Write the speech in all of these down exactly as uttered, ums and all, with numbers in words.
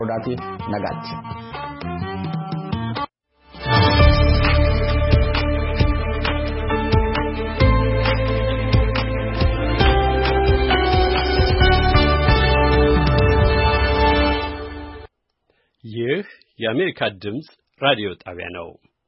Rodati nagatti. ይህ የአሜሪካ ድምጽ ራዲዮ ጣቢያ ነው።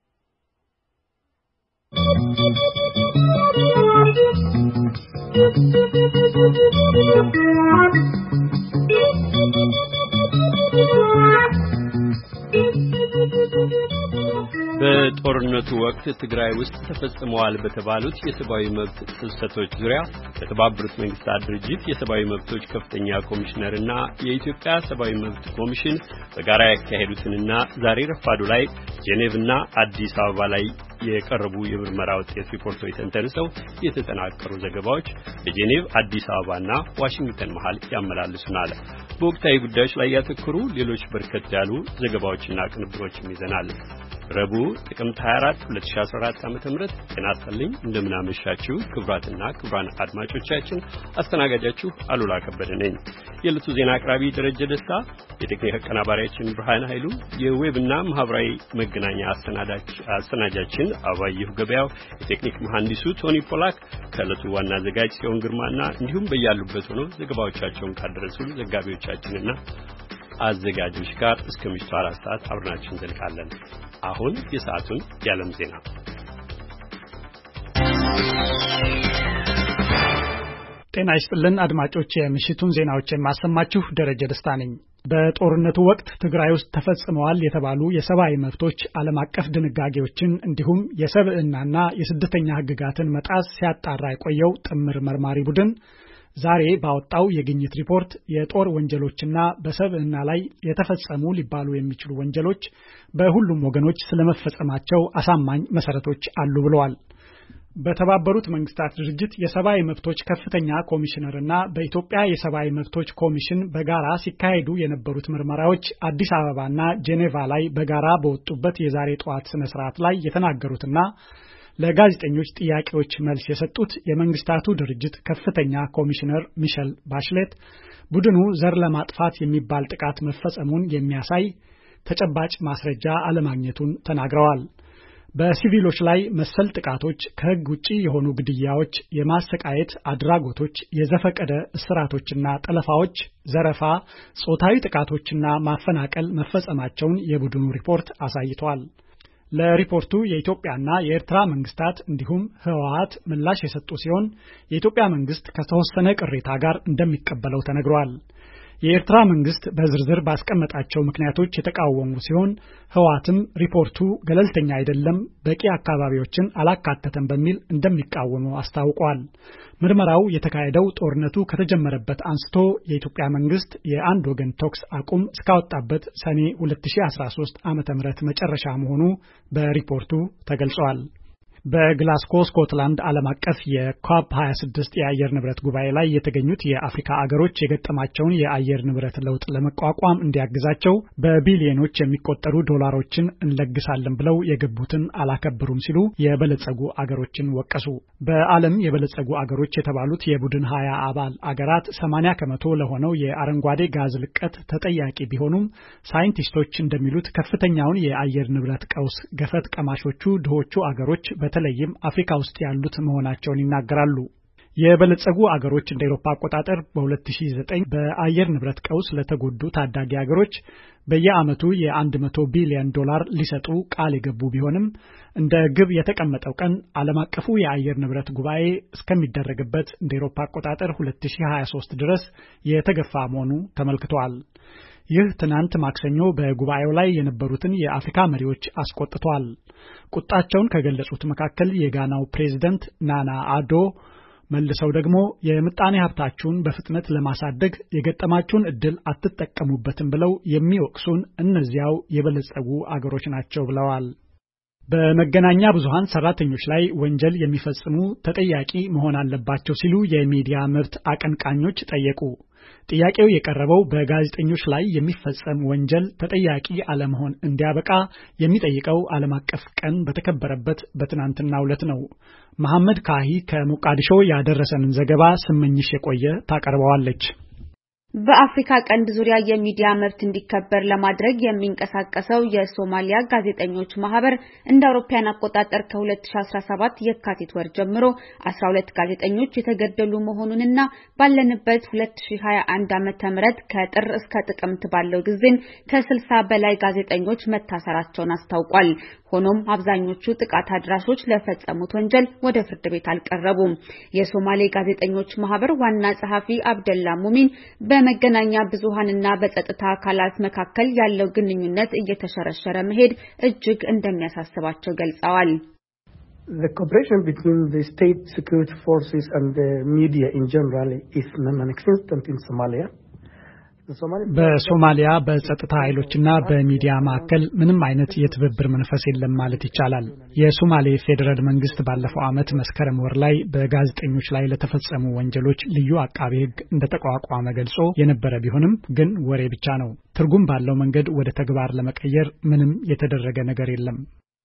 በጦርነቱ ወቅት ትግራይ ውስጥ ተፈጽመዋል በተባሉት የሰብአዊ መብት ጥሰቶች ዙሪያ የተባበሩት መንግስታት ድርጅት የሰብአዊ መብቶች ከፍተኛ ኮሚሽነርና የኢትዮጵያ ሰብአዊ መብት ኮሚሽን በጋራ ያካሄዱትንና ዛሬ ረፋዱ ላይ ጄኔቭና አዲስ አበባ ላይ የቀረቡ የምርመራ ውጤት ሪፖርቶች ተንተርሰው የተጠናቀሩ ዘገባዎች በጄኔቭ አዲስ አበባና ዋሽንግተን መሃል ያመላልሱናል። በወቅታዊ ጉዳዮች ላይ ያተኮሩ ሌሎች በርከት ያሉ ዘገባዎችና ቅንብሮችም ይዘናል። ረቡዕ ጥቅምት ሃያ አራት ሁለት ሺህ አስራ አራት ዓመተ ምህረት ጤና ይስጥልኝ። እንደምን አመሻችሁ ክቡራትና ክቡራን አድማጮቻችን። አስተናጋጃችሁ አሉላ ከበደ ነኝ። የዕለቱ ዜና አቅራቢ ደረጀ ደስታ፣ የቴክኒክ አቀናባሪያችን ብርሃን ኃይሉ፣ የዌብና ማህበራዊ መገናኛ አሰናጃችን አባየሁ ገበያው፣ የቴክኒክ መሐንዲሱ ቶኒ ፖላክ ከዕለቱ ዋና አዘጋጅ ሲሆን ግርማና እንዲሁም በያሉበት ሆነው ዘገባዎቻቸውን ካደረሱ ዘጋቢዎቻችንና አዘጋጆች ጋር እስከ ምሽቱ አራት ሰዓት አብረናችሁ እንዘልቃለን። አሁን የሰዓቱን የዓለም ዜና። ጤና ይስጥልን አድማጮች፣ የምሽቱን ዜናዎች የማሰማችሁ ደረጀ ደስታ ነኝ። በጦርነቱ ወቅት ትግራይ ውስጥ ተፈጽመዋል የተባሉ የሰብአዊ መብቶች ዓለም አቀፍ ድንጋጌዎችን እንዲሁም የሰብዕናና የስደተኛ ሕግጋትን መጣስ ሲያጣራ የቆየው ጥምር መርማሪ ቡድን ዛሬ ባወጣው የግኝት ሪፖርት የጦር ወንጀሎችና በሰብዕና ላይ የተፈጸሙ ሊባሉ የሚችሉ ወንጀሎች በሁሉም ወገኖች ስለመፈጸማቸው አሳማኝ መሰረቶች አሉ ብለዋል። በተባበሩት መንግስታት ድርጅት የሰብአዊ መብቶች ከፍተኛ ኮሚሽነርና በኢትዮጵያ የሰብአዊ መብቶች ኮሚሽን በጋራ ሲካሄዱ የነበሩት ምርመራዎች አዲስ አበባና ጄኔቫ ላይ በጋራ በወጡበት የዛሬ ጠዋት ስነ ስርዓት ላይ የተናገሩትና ለጋዜጠኞች ጥያቄዎች መልስ የሰጡት የመንግስታቱ ድርጅት ከፍተኛ ኮሚሽነር ሚሸል ባሽሌት ቡድኑ ዘር ለማጥፋት የሚባል ጥቃት መፈጸሙን የሚያሳይ ተጨባጭ ማስረጃ አለማግኘቱን ተናግረዋል። በሲቪሎች ላይ መሰል ጥቃቶች፣ ከህግ ውጪ የሆኑ ግድያዎች፣ የማሰቃየት አድራጎቶች፣ የዘፈቀደ እስራቶችና ጠለፋዎች፣ ዘረፋ፣ ጾታዊ ጥቃቶችና ማፈናቀል መፈጸማቸውን የቡድኑ ሪፖርት አሳይቷል። ለሪፖርቱ የኢትዮጵያና የኤርትራ መንግስታት እንዲሁም ህወሓት ምላሽ የሰጡ ሲሆን የኢትዮጵያ መንግስት ከተወሰነ ቅሬታ ጋር እንደሚቀበለው ተነግሯል። የኤርትራ መንግስት በዝርዝር ባስቀመጣቸው ምክንያቶች የተቃወሙ ሲሆን ህወሓትም ሪፖርቱ ገለልተኛ አይደለም፣ በቂ አካባቢዎችን አላካተተም በሚል እንደሚቃወሙ አስታውቋል። ምርመራው የተካሄደው ጦርነቱ ከተጀመረበት አንስቶ የኢትዮጵያ መንግስት የአንድ ወገን ተኩስ አቁም እስካወጣበት ሰኔ ሁለት ሺህ አስራ ሶስት ዓመተ ምህረት መጨረሻ መሆኑ በሪፖርቱ ተገልጿል። በግላስኮ ስኮትላንድ ዓለም አቀፍ የኮፕ ሃያ ስድስት የአየር ንብረት ጉባኤ ላይ የተገኙት የአፍሪካ አገሮች የገጠማቸውን የአየር ንብረት ለውጥ ለመቋቋም እንዲያግዛቸው በቢሊዮኖች የሚቆጠሩ ዶላሮችን እንለግሳለን ብለው የገቡትን አላከበሩም ሲሉ የበለጸጉ አገሮችን ወቀሱ። በዓለም የበለጸጉ አገሮች የተባሉት የቡድን ሀያ አባል አገራት ሰማንያ ከመቶ ለሆነው የአረንጓዴ ጋዝ ልቀት ተጠያቂ ቢሆኑም ሳይንቲስቶች እንደሚሉት ከፍተኛውን የአየር ንብረት ቀውስ ገፈት ቀማሾቹ ድሆቹ አገሮች በተለይም አፍሪካ ውስጥ ያሉት መሆናቸውን ይናገራሉ። የበለጸጉ አገሮች እንደ አውሮፓ አቆጣጠር በሁለት ሺህ ዘጠኝ በአየር ንብረት ቀውስ ለተጎዱ ታዳጊ አገሮች በየዓመቱ የ100 ቢሊዮን ዶላር ሊሰጡ ቃል የገቡ ቢሆንም እንደ ግብ የተቀመጠው ቀን ዓለም አቀፉ የአየር ንብረት ጉባኤ እስከሚደረግበት እንደ አውሮፓ አቆጣጠር ሁለት ሺህ ሃያ ሶስት ድረስ የተገፋ መሆኑ ተመልክቷል። ይህ ትናንት ማክሰኞ በጉባኤው ላይ የነበሩትን የአፍሪካ መሪዎች አስቆጥቷል። ቁጣቸውን ከገለጹት መካከል የጋናው ፕሬዝዳንት ናና አዶ መልሰው ደግሞ የምጣኔ ሀብታችሁን በፍጥነት ለማሳደግ የገጠማችሁን እድል አትጠቀሙበትም ብለው የሚወቅሱን እነዚያው የበለጸጉ አገሮች ናቸው ብለዋል። በመገናኛ ብዙሃን ሰራተኞች ላይ ወንጀል የሚፈጽሙ ተጠያቂ መሆን አለባቸው ሲሉ የሚዲያ መብት አቀንቃኞች ጠየቁ። ጥያቄው የቀረበው በጋዜጠኞች ላይ የሚፈጸም ወንጀል ተጠያቂ አለመሆን እንዲያበቃ የሚጠይቀው ዓለም አቀፍ ቀን በተከበረበት በትናንትናው ዕለት ነው። መሐመድ ካሂ ከሞቃዲሾ ያደረሰንን ዘገባ ስመኝሽ የቆየ ታቀርበዋለች። በአፍሪካ ቀንድ ዙሪያ የሚዲያ መብት እንዲከበር ለማድረግ የሚንቀሳቀሰው የሶማሊያ ጋዜጠኞች ማህበር እንደ አውሮፓውያን አቆጣጠር ከ2017 የካቲት ወር ጀምሮ አስራ ሁለት ጋዜጠኞች የተገደሉ መሆኑንና ባለንበት ሁለት ሺህ ሃያ አንድ ዓመተ ምህረት ከጥር እስከ ጥቅምት ባለው ጊዜም ከስልሳ በላይ ጋዜጠኞች መታሰራቸውን አስታውቋል። ሆኖም አብዛኞቹ ጥቃት አድራሾች ለፈጸሙት ወንጀል ወደ ፍርድ ቤት አልቀረቡም። የሶማሌ ጋዜጠኞች ማህበር ዋና ጸሐፊ አብደላ ሙሚን በመገናኛ ብዙሃንና በጸጥታ አካላት መካከል ያለው ግንኙነት እየተሸረሸረ መሄድ እጅግ እንደሚያሳስባቸው ገልጸዋል። The cooperation between the state security forces and the media in general is non-existent in Somalia. በሶማሊያ በጸጥታ ኃይሎችና በሚዲያ መካከል ምንም አይነት የትብብር መንፈስ የለም ማለት ይቻላል። የሶማሌ ፌደራል መንግስት ባለፈው ዓመት መስከረም ወር ላይ በጋዜጠኞች ላይ ለተፈጸሙ ወንጀሎች ልዩ አቃቤ ሕግ እንደተቋቋመ ገልጾ የነበረ ቢሆንም ግን ወሬ ብቻ ነው። ትርጉም ባለው መንገድ ወደ ተግባር ለመቀየር ምንም የተደረገ ነገር የለም።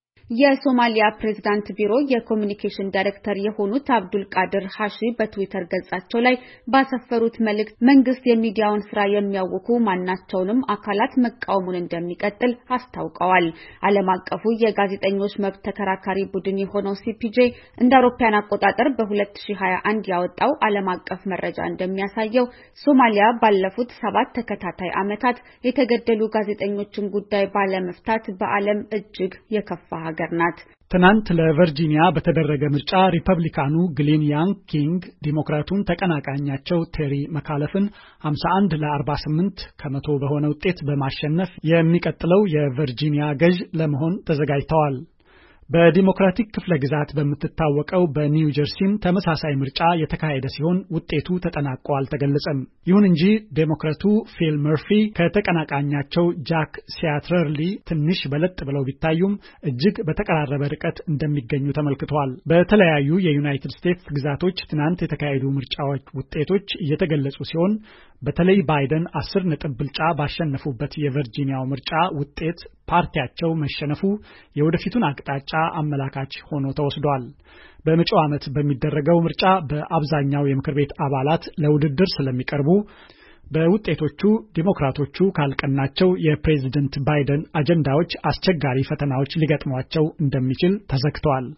የሶማሊያ ፕሬዝዳንት ቢሮ የኮሙኒኬሽን ዳይሬክተር የሆኑት አብዱል ቃድር ሐሺ በትዊተር ገጻቸው ላይ ባሰፈሩት መልእክት መንግስት የሚዲያውን ስራ የሚያውኩ ማናቸውንም አካላት መቃወሙን እንደሚቀጥል አስታውቀዋል። ዓለም አቀፉ የጋዜጠኞች መብት ተከራካሪ ቡድን የሆነው ሲፒጄ እንደ አውሮፓውያን አቆጣጠር በ2021 ያወጣው ዓለም አቀፍ መረጃ እንደሚያሳየው ሶማሊያ ባለፉት ሰባት ተከታታይ ዓመታት የተገደሉ ጋዜጠኞችን ጉዳይ ባለመፍታት በዓለም እጅግ የከፋ ገርናት። ትናንት ለቨርጂኒያ በተደረገ ምርጫ ሪፐብሊካኑ ግሊን ያንኪንግ ዲሞክራቱን ተቀናቃኛቸው ቴሪ መካለፍን ሃምሳ አንድ ለአርባ ስምንት ከመቶ በሆነ ውጤት በማሸነፍ የሚቀጥለው የቨርጂኒያ ገዥ ለመሆን ተዘጋጅተዋል። በዲሞክራቲክ ክፍለ ግዛት በምትታወቀው በኒው ጀርሲም ተመሳሳይ ምርጫ የተካሄደ ሲሆን ውጤቱ ተጠናቆ አልተገለጸም። ይሁን እንጂ ዴሞክራቱ ፊል መርፊ ከተቀናቃኛቸው ጃክ ሲያትረርሊ ትንሽ በለጥ ብለው ቢታዩም እጅግ በተቀራረበ ርቀት እንደሚገኙ ተመልክቷል። በተለያዩ የዩናይትድ ስቴትስ ግዛቶች ትናንት የተካሄዱ ምርጫዎች ውጤቶች እየተገለጹ ሲሆን በተለይ ባይደን አስር ነጥብ ብልጫ ባሸነፉበት የቨርጂኒያው ምርጫ ውጤት ፓርቲያቸው መሸነፉ የወደፊቱን አቅጣጫ አመላካች ሆኖ ተወስዷል። በመጪው ዓመት በሚደረገው ምርጫ በአብዛኛው የምክር ቤት አባላት ለውድድር ስለሚቀርቡ በውጤቶቹ ዲሞክራቶቹ ካልቀናቸው የፕሬዝዳንት ባይደን አጀንዳዎች አስቸጋሪ ፈተናዎች ሊገጥሟቸው እንደሚችል ተዘግቷል።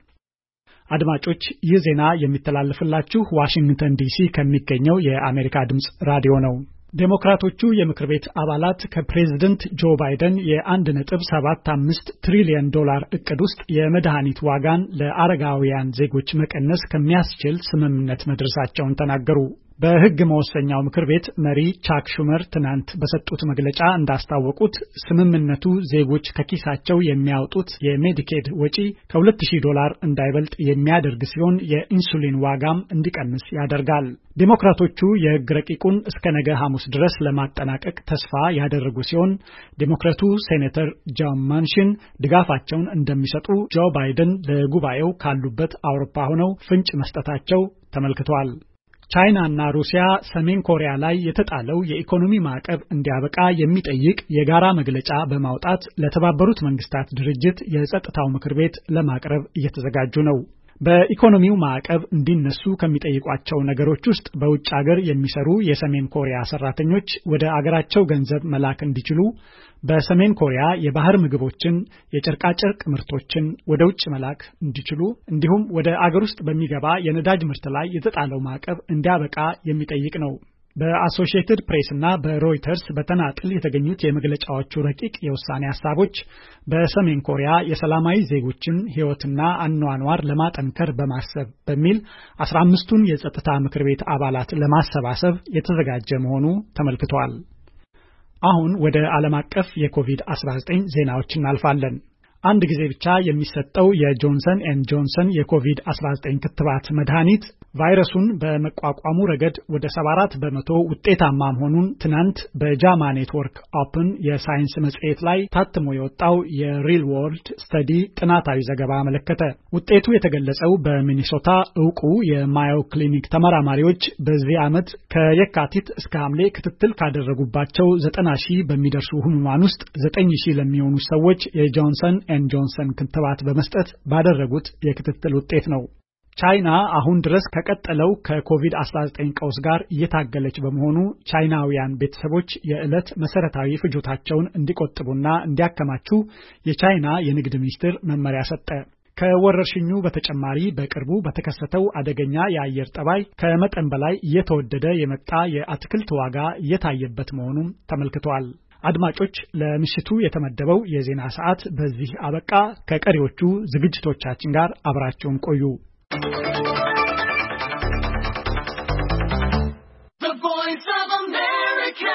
አድማጮች ይህ ዜና የሚተላለፍላችሁ ዋሽንግተን ዲሲ ከሚገኘው የአሜሪካ ድምጽ ራዲዮ ነው። ዴሞክራቶቹ የምክር ቤት አባላት ከፕሬዝዳንት ጆ ባይደን የአንድ ነጥብ ሰባት አምስት ትሪሊዮን ዶላር እቅድ ውስጥ የመድኃኒት ዋጋን ለአረጋውያን ዜጎች መቀነስ ከሚያስችል ስምምነት መድረሳቸውን ተናገሩ። በሕግ መወሰኛው ምክር ቤት መሪ ቻክ ሹመር ትናንት በሰጡት መግለጫ እንዳስታወቁት ስምምነቱ ዜጎች ከኪሳቸው የሚያወጡት የሜዲኬድ ወጪ ከሁለት ሺህ ዶላር እንዳይበልጥ የሚያደርግ ሲሆን የኢንሱሊን ዋጋም እንዲቀንስ ያደርጋል። ዴሞክራቶቹ የሕግ ረቂቁን እስከ ነገ ሐሙስ ድረስ ለማጠናቀቅ ተስፋ ያደረጉ ሲሆን ዴሞክራቱ ሴኔተር ጆን ማንሽን ድጋፋቸውን እንደሚሰጡ ጆ ባይደን ለጉባኤው ካሉበት አውሮፓ ሆነው ፍንጭ መስጠታቸው ተመልክቷል። ቻይና እና ሩሲያ ሰሜን ኮሪያ ላይ የተጣለው የኢኮኖሚ ማዕቀብ እንዲያበቃ የሚጠይቅ የጋራ መግለጫ በማውጣት ለተባበሩት መንግስታት ድርጅት የጸጥታው ምክር ቤት ለማቅረብ እየተዘጋጁ ነው። በኢኮኖሚው ማዕቀብ እንዲነሱ ከሚጠይቋቸው ነገሮች ውስጥ በውጭ ሀገር የሚሰሩ የሰሜን ኮሪያ ሰራተኞች ወደ አገራቸው ገንዘብ መላክ እንዲችሉ፣ በሰሜን ኮሪያ የባህር ምግቦችን፣ የጨርቃጨርቅ ምርቶችን ወደ ውጭ መላክ እንዲችሉ እንዲሁም ወደ አገር ውስጥ በሚገባ የነዳጅ ምርት ላይ የተጣለው ማዕቀብ እንዲያበቃ የሚጠይቅ ነው። በአሶሺየትድ ፕሬስ እና በሮይተርስ በተናጥል የተገኙት የመግለጫዎቹ ረቂቅ የውሳኔ ሐሳቦች በሰሜን ኮሪያ የሰላማዊ ዜጎችን ሕይወትና አኗኗር ለማጠንከር በማሰብ በሚል አስራ አምስቱን የጸጥታ ምክር ቤት አባላት ለማሰባሰብ የተዘጋጀ መሆኑ ተመልክቷል። አሁን ወደ ዓለም አቀፍ የኮቪድ አስራ ዘጠኝ ዜናዎች እናልፋለን። አንድ ጊዜ ብቻ የሚሰጠው የጆንሰን ኤንድ ጆንሰን የኮቪድ አስራ ዘጠኝ ክትባት መድኃኒት ቫይረሱን በመቋቋሙ ረገድ ወደ ሰባ አራት በመቶ ውጤታማ መሆኑን ትናንት በጃማ ኔትወርክ ኦፕን የሳይንስ መጽሔት ላይ ታትሞ የወጣው የሪል ወርልድ ስተዲ ጥናታዊ ዘገባ አመለከተ። ውጤቱ የተገለጸው በሚኒሶታ ዕውቁ የማዮ ክሊኒክ ተመራማሪዎች በዚህ ዓመት ከየካቲት እስከ ሐምሌ ክትትል ካደረጉባቸው ዘጠና ሺህ በሚደርሱ ህሙማን ውስጥ ዘጠኝ ሺህ ለሚሆኑ ሰዎች የጆንሰን ኤንድ ጆንሰን ክትባት በመስጠት ባደረጉት የክትትል ውጤት ነው። ቻይና አሁን ድረስ ከቀጠለው ከኮቪድ አስራ ዘጠኝ ቀውስ ጋር እየታገለች በመሆኑ ቻይናውያን ቤተሰቦች የዕለት መሰረታዊ ፍጆታቸውን እንዲቆጥቡና እንዲያከማቹ የቻይና የንግድ ሚኒስቴር መመሪያ ሰጠ። ከወረርሽኙ በተጨማሪ በቅርቡ በተከሰተው አደገኛ የአየር ጠባይ ከመጠን በላይ እየተወደደ የመጣ የአትክልት ዋጋ እየታየበት መሆኑም ተመልክቷል። አድማጮች፣ ለምሽቱ የተመደበው የዜና ሰዓት በዚህ አበቃ። ከቀሪዎቹ ዝግጅቶቻችን ጋር አብራችሁን ቆዩ። The Voice of America.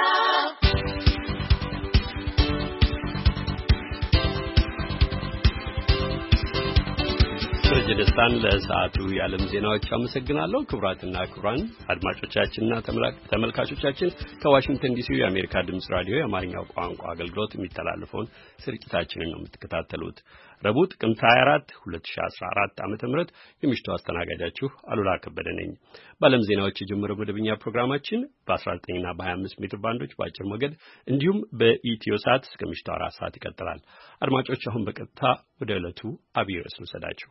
ደስታን ለሰዓቱ የዓለም ዜናዎች አመሰግናለሁ። ክቡራትና ክቡራን አድማጮቻችንና ተመልካቾቻችን ከዋሽንግተን ዲሲ የአሜሪካ ድምጽ ራዲዮ የአማርኛው ቋንቋ አገልግሎት የሚተላለፈውን ስርጭታችንን ነው የምትከታተሉት። ረቡዕ ጥቅምት ሃያ አራት ሁለት ሺህ አስራ አራት ዓመተ ምህረት የምሽቱ አስተናጋጃችሁ አሉላ ከበደ ነኝ። በዓለም ዜናዎች የጀመረው መደበኛ ፕሮግራማችን በ19 እና በ25 ሜትር ባንዶች በአጭር ሞገድ እንዲሁም በኢትዮሳት እስከ ምሽቱ አራት ሰዓት ይቀጥላል። አድማጮች አሁን በቀጥታ ወደ ዕለቱ አብይ ርዕስ ልውሰዳችሁ።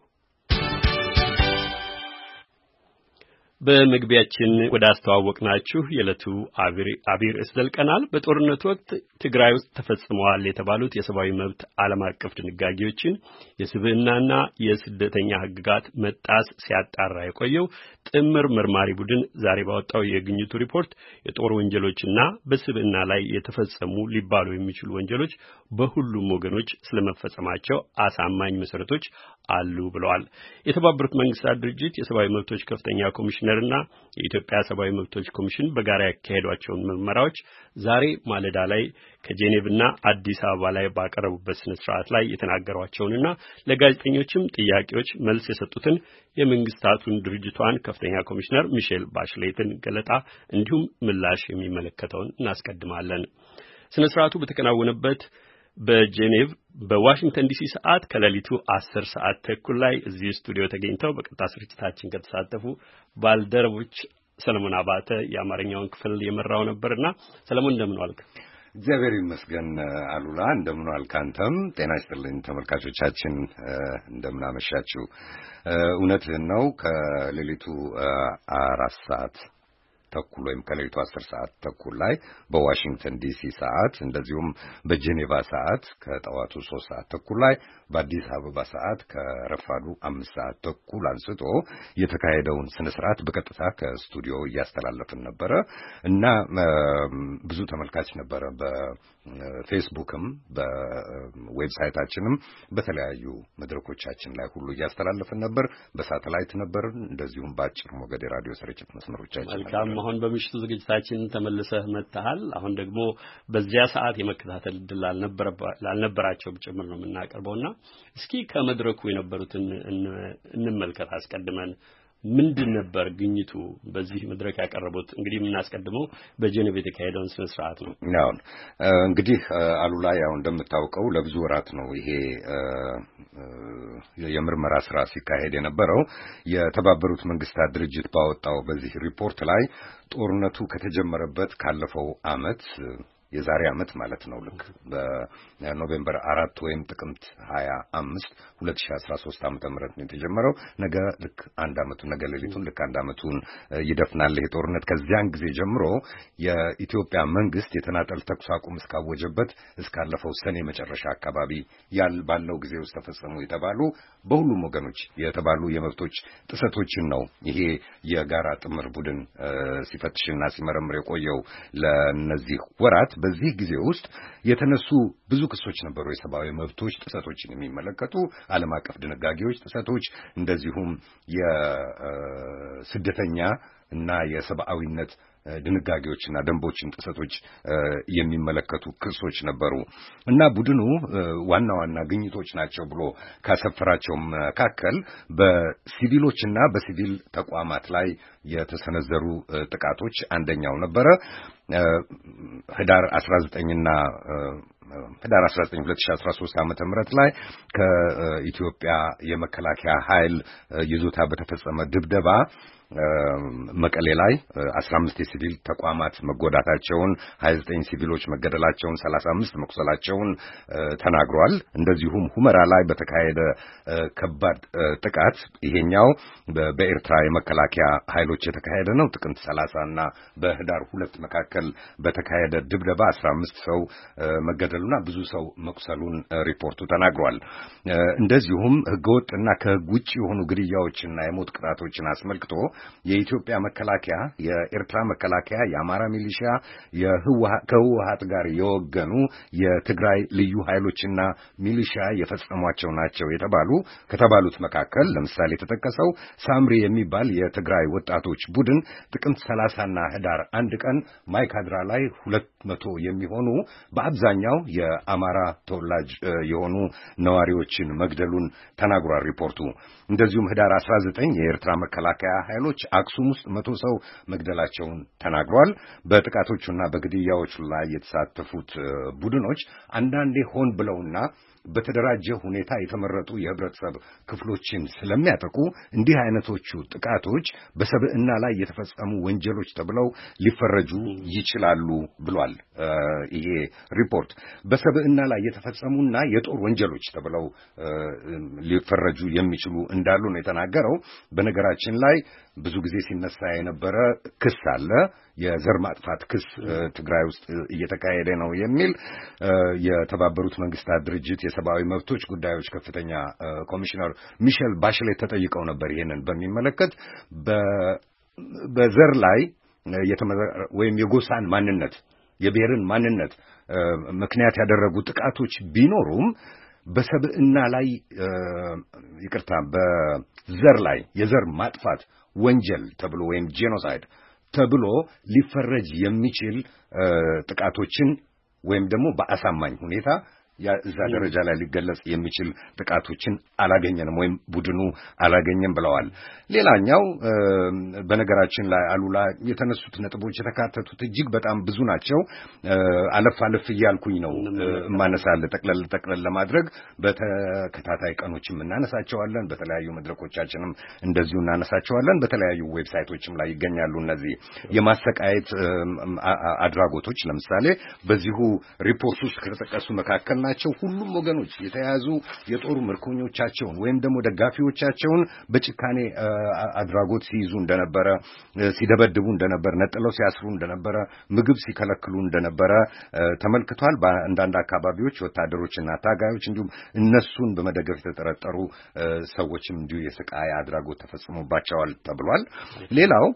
በመግቢያችን ወደ አስተዋወቅናችሁ የዕለቱ አብይ ርዕስ ዘልቀናል። በጦርነቱ ወቅት ትግራይ ውስጥ ተፈጽመዋል የተባሉት የሰብአዊ መብት ዓለም አቀፍ ድንጋጌዎችን የስብዕናና የስደተኛ ሕግጋት መጣስ ሲያጣራ የቆየው ጥምር መርማሪ ቡድን ዛሬ ባወጣው የግኝቱ ሪፖርት የጦር ወንጀሎችና በስብዕና ላይ የተፈጸሙ ሊባሉ የሚችሉ ወንጀሎች በሁሉም ወገኖች ስለመፈጸማቸው አሳማኝ መሰረቶች አሉ ብለዋል። የተባበሩት መንግስታት ድርጅት የሰብአዊ መብቶች ከፍተኛ ኮሚሽነርና የኢትዮጵያ ሰብአዊ መብቶች ኮሚሽን በጋራ ያካሄዷቸውን ምርመራዎች ዛሬ ማለዳ ላይ ከጄኔቭና አዲስ አበባ ላይ ባቀረቡበት ስነ ስርዓት ላይ የተናገሯቸውንና ለጋዜጠኞችም ጥያቄዎች መልስ የሰጡትን የመንግስታቱን ድርጅቷን ከፍተኛ ኮሚሽነር ሚሼል ባሽሌትን ገለጣ እንዲሁም ምላሽ የሚመለከተውን እናስቀድማለን። ስነ ስርዓቱ በተከናወነበት በጄኔቭ በዋሽንግተን ዲሲ ሰዓት ከሌሊቱ አስር ሰዓት ተኩል ላይ እዚህ ስቱዲዮ ተገኝተው በቀጥታ ስርጭታችን ከተሳተፉ ባልደረቦች ሰለሞን አባተ የአማርኛውን ክፍል የመራው ነበርና ሰለሞን እንደምን ዋልክ? እግዚአብሔር ይመስገን አሉላ፣ እንደምን ዋልክ? አንተም ጤና ይስጥልኝ። ተመልካቾቻችን እንደምን አመሻችሁ? እውነትህን ነው። ከሌሊቱ አራት ሰዓት ተኩል ወይም ከሌሊቱ አስር ሰዓት ተኩል ላይ በዋሽንግተን ዲሲ ሰዓት እንደዚሁም በጄኔቫ ሰዓት ከጠዋቱ ሶስት ሰዓት ተኩል ላይ በአዲስ አበባ ሰዓት ከረፋዱ አምስት ሰዓት ተኩል አንስቶ የተካሄደውን ስነ ስርዓት በቀጥታ ከስቱዲዮ እያስተላለፍን ነበረ እና ብዙ ተመልካች ነበረ። በፌስቡክም በዌብሳይታችንም በተለያዩ መድረኮቻችን ላይ ሁሉ እያስተላለፍን ነበር። በሳተላይት ነበር፣ እንደዚሁም በአጭር ሞገድ የራዲዮ ስርጭት መስመሮቻችን ነበር። አሁን በምሽቱ ዝግጅታችን ተመልሰህ መጥተሃል። አሁን ደግሞ በዚያ ሰዓት የመከታተል እድል ላልነበራቸው ጭምር ነው የምናቀርበውና እስኪ ከመድረኩ የነበሩትን እንመልከት። አስቀድመን ምንድን ነበር ግኝቱ? በዚህ መድረክ ያቀረቡት እንግዲህ የምናስቀድመው በጄኔቭ የተካሄደውን ስነ ስርዓት ነው። ያው እንግዲህ አሉላ ያው እንደምታውቀው ለብዙ ወራት ነው ይሄ የምርመራ ስራ ሲካሄድ የነበረው። የተባበሩት መንግስታት ድርጅት ባወጣው በዚህ ሪፖርት ላይ ጦርነቱ ከተጀመረበት ካለፈው ዓመት የዛሬ ዓመት ማለት ነው ልክ በኖቬምበር አራት ወይም ጥቅምት ሃያ አምስት ሁለት ሺህ አስራ ሶስት ዓመተ ምህረት ነው የተጀመረው። ነገ ልክ አንድ ዓመቱ ነገ ሌሊቱን ልክ አንድ ዓመቱን ይደፍናል ይሄ ጦርነት። ከዚያን ጊዜ ጀምሮ የኢትዮጵያ መንግስት የተናጠል ተኩስ አቁም እስካወጀበት እስካለፈው ሰኔ መጨረሻ አካባቢ ያል ባለው ጊዜ ውስጥ ተፈጸሙ የተባሉ በሁሉም ወገኖች የተባሉ የመብቶች ጥሰቶችን ነው ይሄ የጋራ ጥምር ቡድን ሲፈትሽና ሲመረምር የቆየው ለነዚህ ወራት። በዚህ ጊዜ ውስጥ የተነሱ ብዙ ክሶች ነበሩ። የሰብአዊ መብቶች ጥሰቶችን የሚመለከቱ ዓለም አቀፍ ድንጋጌዎች ጥሰቶች፣ እንደዚሁም የስደተኛ እና የሰብአዊነት ድንጋጌዎችና ደንቦችን ጥሰቶች የሚመለከቱ ክሶች ነበሩ እና ቡድኑ ዋና ዋና ግኝቶች ናቸው ብሎ ካሰፈራቸው መካከል በሲቪሎችና በሲቪል ተቋማት ላይ የተሰነዘሩ ጥቃቶች አንደኛው ነበረ። ህዳር አስራ ዘጠኝ እና ህዳር አስራ ዘጠኝ ሁለት ሺህ አስራ ሶስት ዓመተ ምህረት ላይ ከኢትዮጵያ የመከላከያ ኃይል ይዞታ በተፈጸመ ድብደባ መቀሌ ላይ አስራ አምስት የሲቪል ተቋማት መጎዳታቸውን ሃያ ዘጠኝ ሲቪሎች መገደላቸውን ሰላሳ አምስት መቁሰላቸውን ተናግሯል። እንደዚሁም ሁመራ ላይ በተካሄደ ከባድ ጥቃት ይሄኛው በኤርትራ የመከላከያ ኃይሎች የተካሄደ ነው። ጥቅምት ሰላሳ እና በህዳር ሁለት መካከል በተካሄደ ድብደባ አስራ አምስት ሰው መገደሉና ብዙ ሰው መቁሰሉን ሪፖርቱ ተናግሯል። እንደዚሁም ህገወጥና ከህግ ውጭ የሆኑ ግድያዎችና የሞት ቅጣቶችን አስመልክቶ የኢትዮጵያ መከላከያ፣ የኤርትራ መከላከያ፣ የአማራ ሚሊሺያ፣ ከህወሓት ጋር የወገኑ የትግራይ ልዩ ኃይሎችና ሚሊሺያ የፈጸሟቸው ናቸው የተባሉ ከተባሉት መካከል ለምሳሌ የተጠቀሰው ሳምሪ የሚባል የትግራይ ወጣቶች ቡድን ጥቅምት ሰላሳ እና ህዳር አንድ ቀን ማይካድራ ላይ ሁለት መቶ የሚሆኑ በአብዛኛው የአማራ ተወላጅ የሆኑ ነዋሪዎችን መግደሉን ተናግሯል ሪፖርቱ። እንደዚሁም ህዳር አስራ ዘጠኝ የኤርትራ መከላከያ ኃይሎች አክሱም ውስጥ መቶ ሰው መግደላቸውን ተናግሯል። በጥቃቶቹና በግድያዎቹ ላይ የተሳተፉት ቡድኖች አንዳንዴ ሆን ብለውና በተደራጀ ሁኔታ የተመረጡ የህብረተሰብ ክፍሎችን ስለሚያጠቁ እንዲህ አይነቶቹ ጥቃቶች በሰብዕና ላይ የተፈጸሙ ወንጀሎች ተብለው ሊፈረጁ ይችላሉ ብሏል። ይሄ ሪፖርት በሰብዕና ላይ የተፈጸሙና የጦር ወንጀሎች ተብለው ሊፈረጁ የሚችሉ እንዳሉ ነው የተናገረው። በነገራችን ላይ ብዙ ጊዜ ሲነሳ የነበረ ክስ አለ። የዘር ማጥፋት ክስ ትግራይ ውስጥ እየተካሄደ ነው የሚል የተባበሩት መንግስታት ድርጅት የሰብአዊ መብቶች ጉዳዮች ከፍተኛ ኮሚሽነር ሚሼል ባሽሌት ተጠይቀው ነበር። ይሄንን በሚመለከት በዘር ላይ ወይም የጎሳን ማንነት የብሔርን ማንነት ምክንያት ያደረጉ ጥቃቶች ቢኖሩም በሰብዕና ላይ ይቅርታ በዘር ላይ የዘር ማጥፋት ወንጀል ተብሎ ወይም ጄኖሳይድ ተብሎ ሊፈረጅ የሚችል ጥቃቶችን ወይም ደግሞ በአሳማኝ ሁኔታ እዛ ደረጃ ላይ ሊገለጽ የሚችል ጥቃቶችን አላገኘንም ወይም ቡድኑ አላገኘም ብለዋል። ሌላኛው በነገራችን ላይ አሉላ የተነሱት ነጥቦች የተካተቱት እጅግ በጣም ብዙ ናቸው። አለፍ አለፍ እያልኩኝ ነው ማነሳለ ጠቅለል ጠቅለል ለማድረግ በተከታታይ ቀኖችም እናነሳቸዋለን። በተለያዩ መድረኮቻችንም እንደዚሁ እናነሳቸዋለን። በተለያዩ ዌብሳይቶችም ላይ ይገኛሉ። እነዚህ የማሰቃየት አድራጎቶች ለምሳሌ በዚሁ ሪፖርት ውስጥ ከተጠቀሱ መካከል ናቸው። ሁሉም ወገኖች የተያዙ የጦር ምርኮኞቻቸውን ወይም ደግሞ ደጋፊዎቻቸውን በጭካኔ አድራጎት ሲይዙ እንደነበረ፣ ሲደበድቡ እንደነበረ፣ ነጥለው ሲያስሩ እንደነበረ፣ ምግብ ሲከለክሉ እንደነበረ ተመልክቷል። በአንዳንድ አካባቢዎች ወታደሮችና ታጋዮች እንዲሁም እነሱን በመደገፍ የተጠረጠሩ ሰዎችም እንዲሁ የስቃይ አድራጎት ተፈጽሞባቸዋል ተብሏል። ሌላው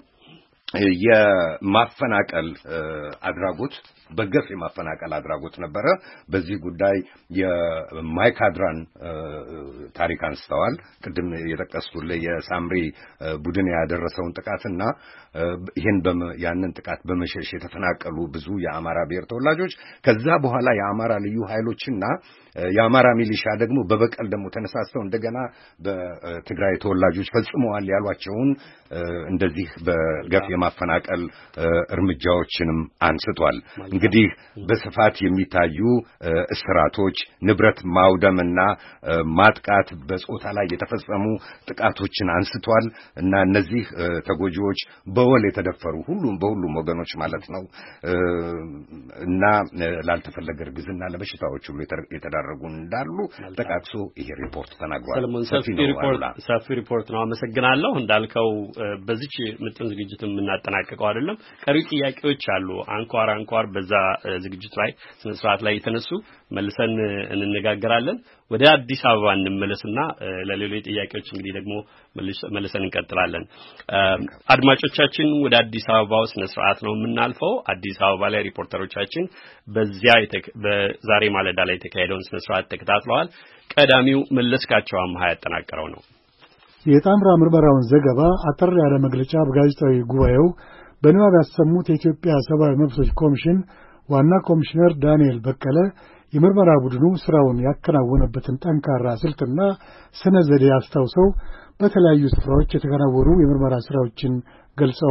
የማፈናቀል አድራጎት በገፍ የማፈናቀል አድራጎት ነበረ። በዚህ ጉዳይ የማይካድራን ታሪክ አንስተዋል። ቅድም የጠቀስኩልህ የሳምሪ ቡድን ያደረሰውን ጥቃትና ይሄን ያንን ጥቃት በመሸሽ የተፈናቀሉ ብዙ የአማራ ብሔር ተወላጆች ከዛ በኋላ የአማራ ልዩ ኃይሎችና የአማራ ሚሊሻ ደግሞ በበቀል ደግሞ ተነሳስተው እንደገና በትግራይ ተወላጆች ፈጽመዋል ያሏቸውን እንደዚህ በገፍ የማፈናቀል እርምጃዎችንም አንስቷል። እንግዲህ በስፋት የሚታዩ እስራቶች፣ ንብረት ማውደምና ማጥቃት፣ በጾታ ላይ የተፈጸሙ ጥቃቶችን አንስቷል እና እነዚህ ተጎጂዎች በወል የተደፈሩ ሁሉም በሁሉም ወገኖች ማለት ነው እና ላልተፈለገ እርግዝና ለበሽታዎች ሁሉ የተዳረጉ እንዳሉ ተቃቅሶ ይሄ ሪፖርት ተናግሯል። ሰፊ ሪፖርት ነው። አመሰግናለሁ። እንዳልከው በዚች ምጥን ዝግጅት የምናጠናቀቀው አይደለም። ቀሪ ጥያቄዎች አሉ። አንኳር አንኳር በዛ ዝግጅት ላይ ስነ ስርዓት ላይ የተነሱ መልሰን እንነጋገራለን። ወደ አዲስ አበባ እንመለስና ለሌሎች ጥያቄዎች እንግዲህ ደግሞ መልሰን እንቀጥላለን። አድማጮቻችን ወደ አዲስ አበባው ስነ ስርዓት ነው የምናልፈው። አዲስ አበባ ላይ ሪፖርተሮቻችን በዚያ በዛሬ ማለዳ ላይ የተካሄደውን ስነ ስርዓት ተከታትለዋል። ቀዳሚው መለስካቸው አምሃ ያጠናቀረው ነው። የጣምራ ምርመራውን ዘገባ አጠር ያለ መግለጫ በጋዜጣዊ ጉባኤው በንባብ ያሰሙት የኢትዮጵያ ሰብአዊ መብቶች ኮሚሽን ዋና ኮሚሽነር ዳንኤል በቀለ የምርመራ ቡድኑ ስራውን ያከናወነበትን ጠንካራ ስልትና ስነ ዘዴ አስታውሰው በተለያዩ ስፍራዎች የተከናወኑ የምርመራ ስራዎችን ገልጸዋል።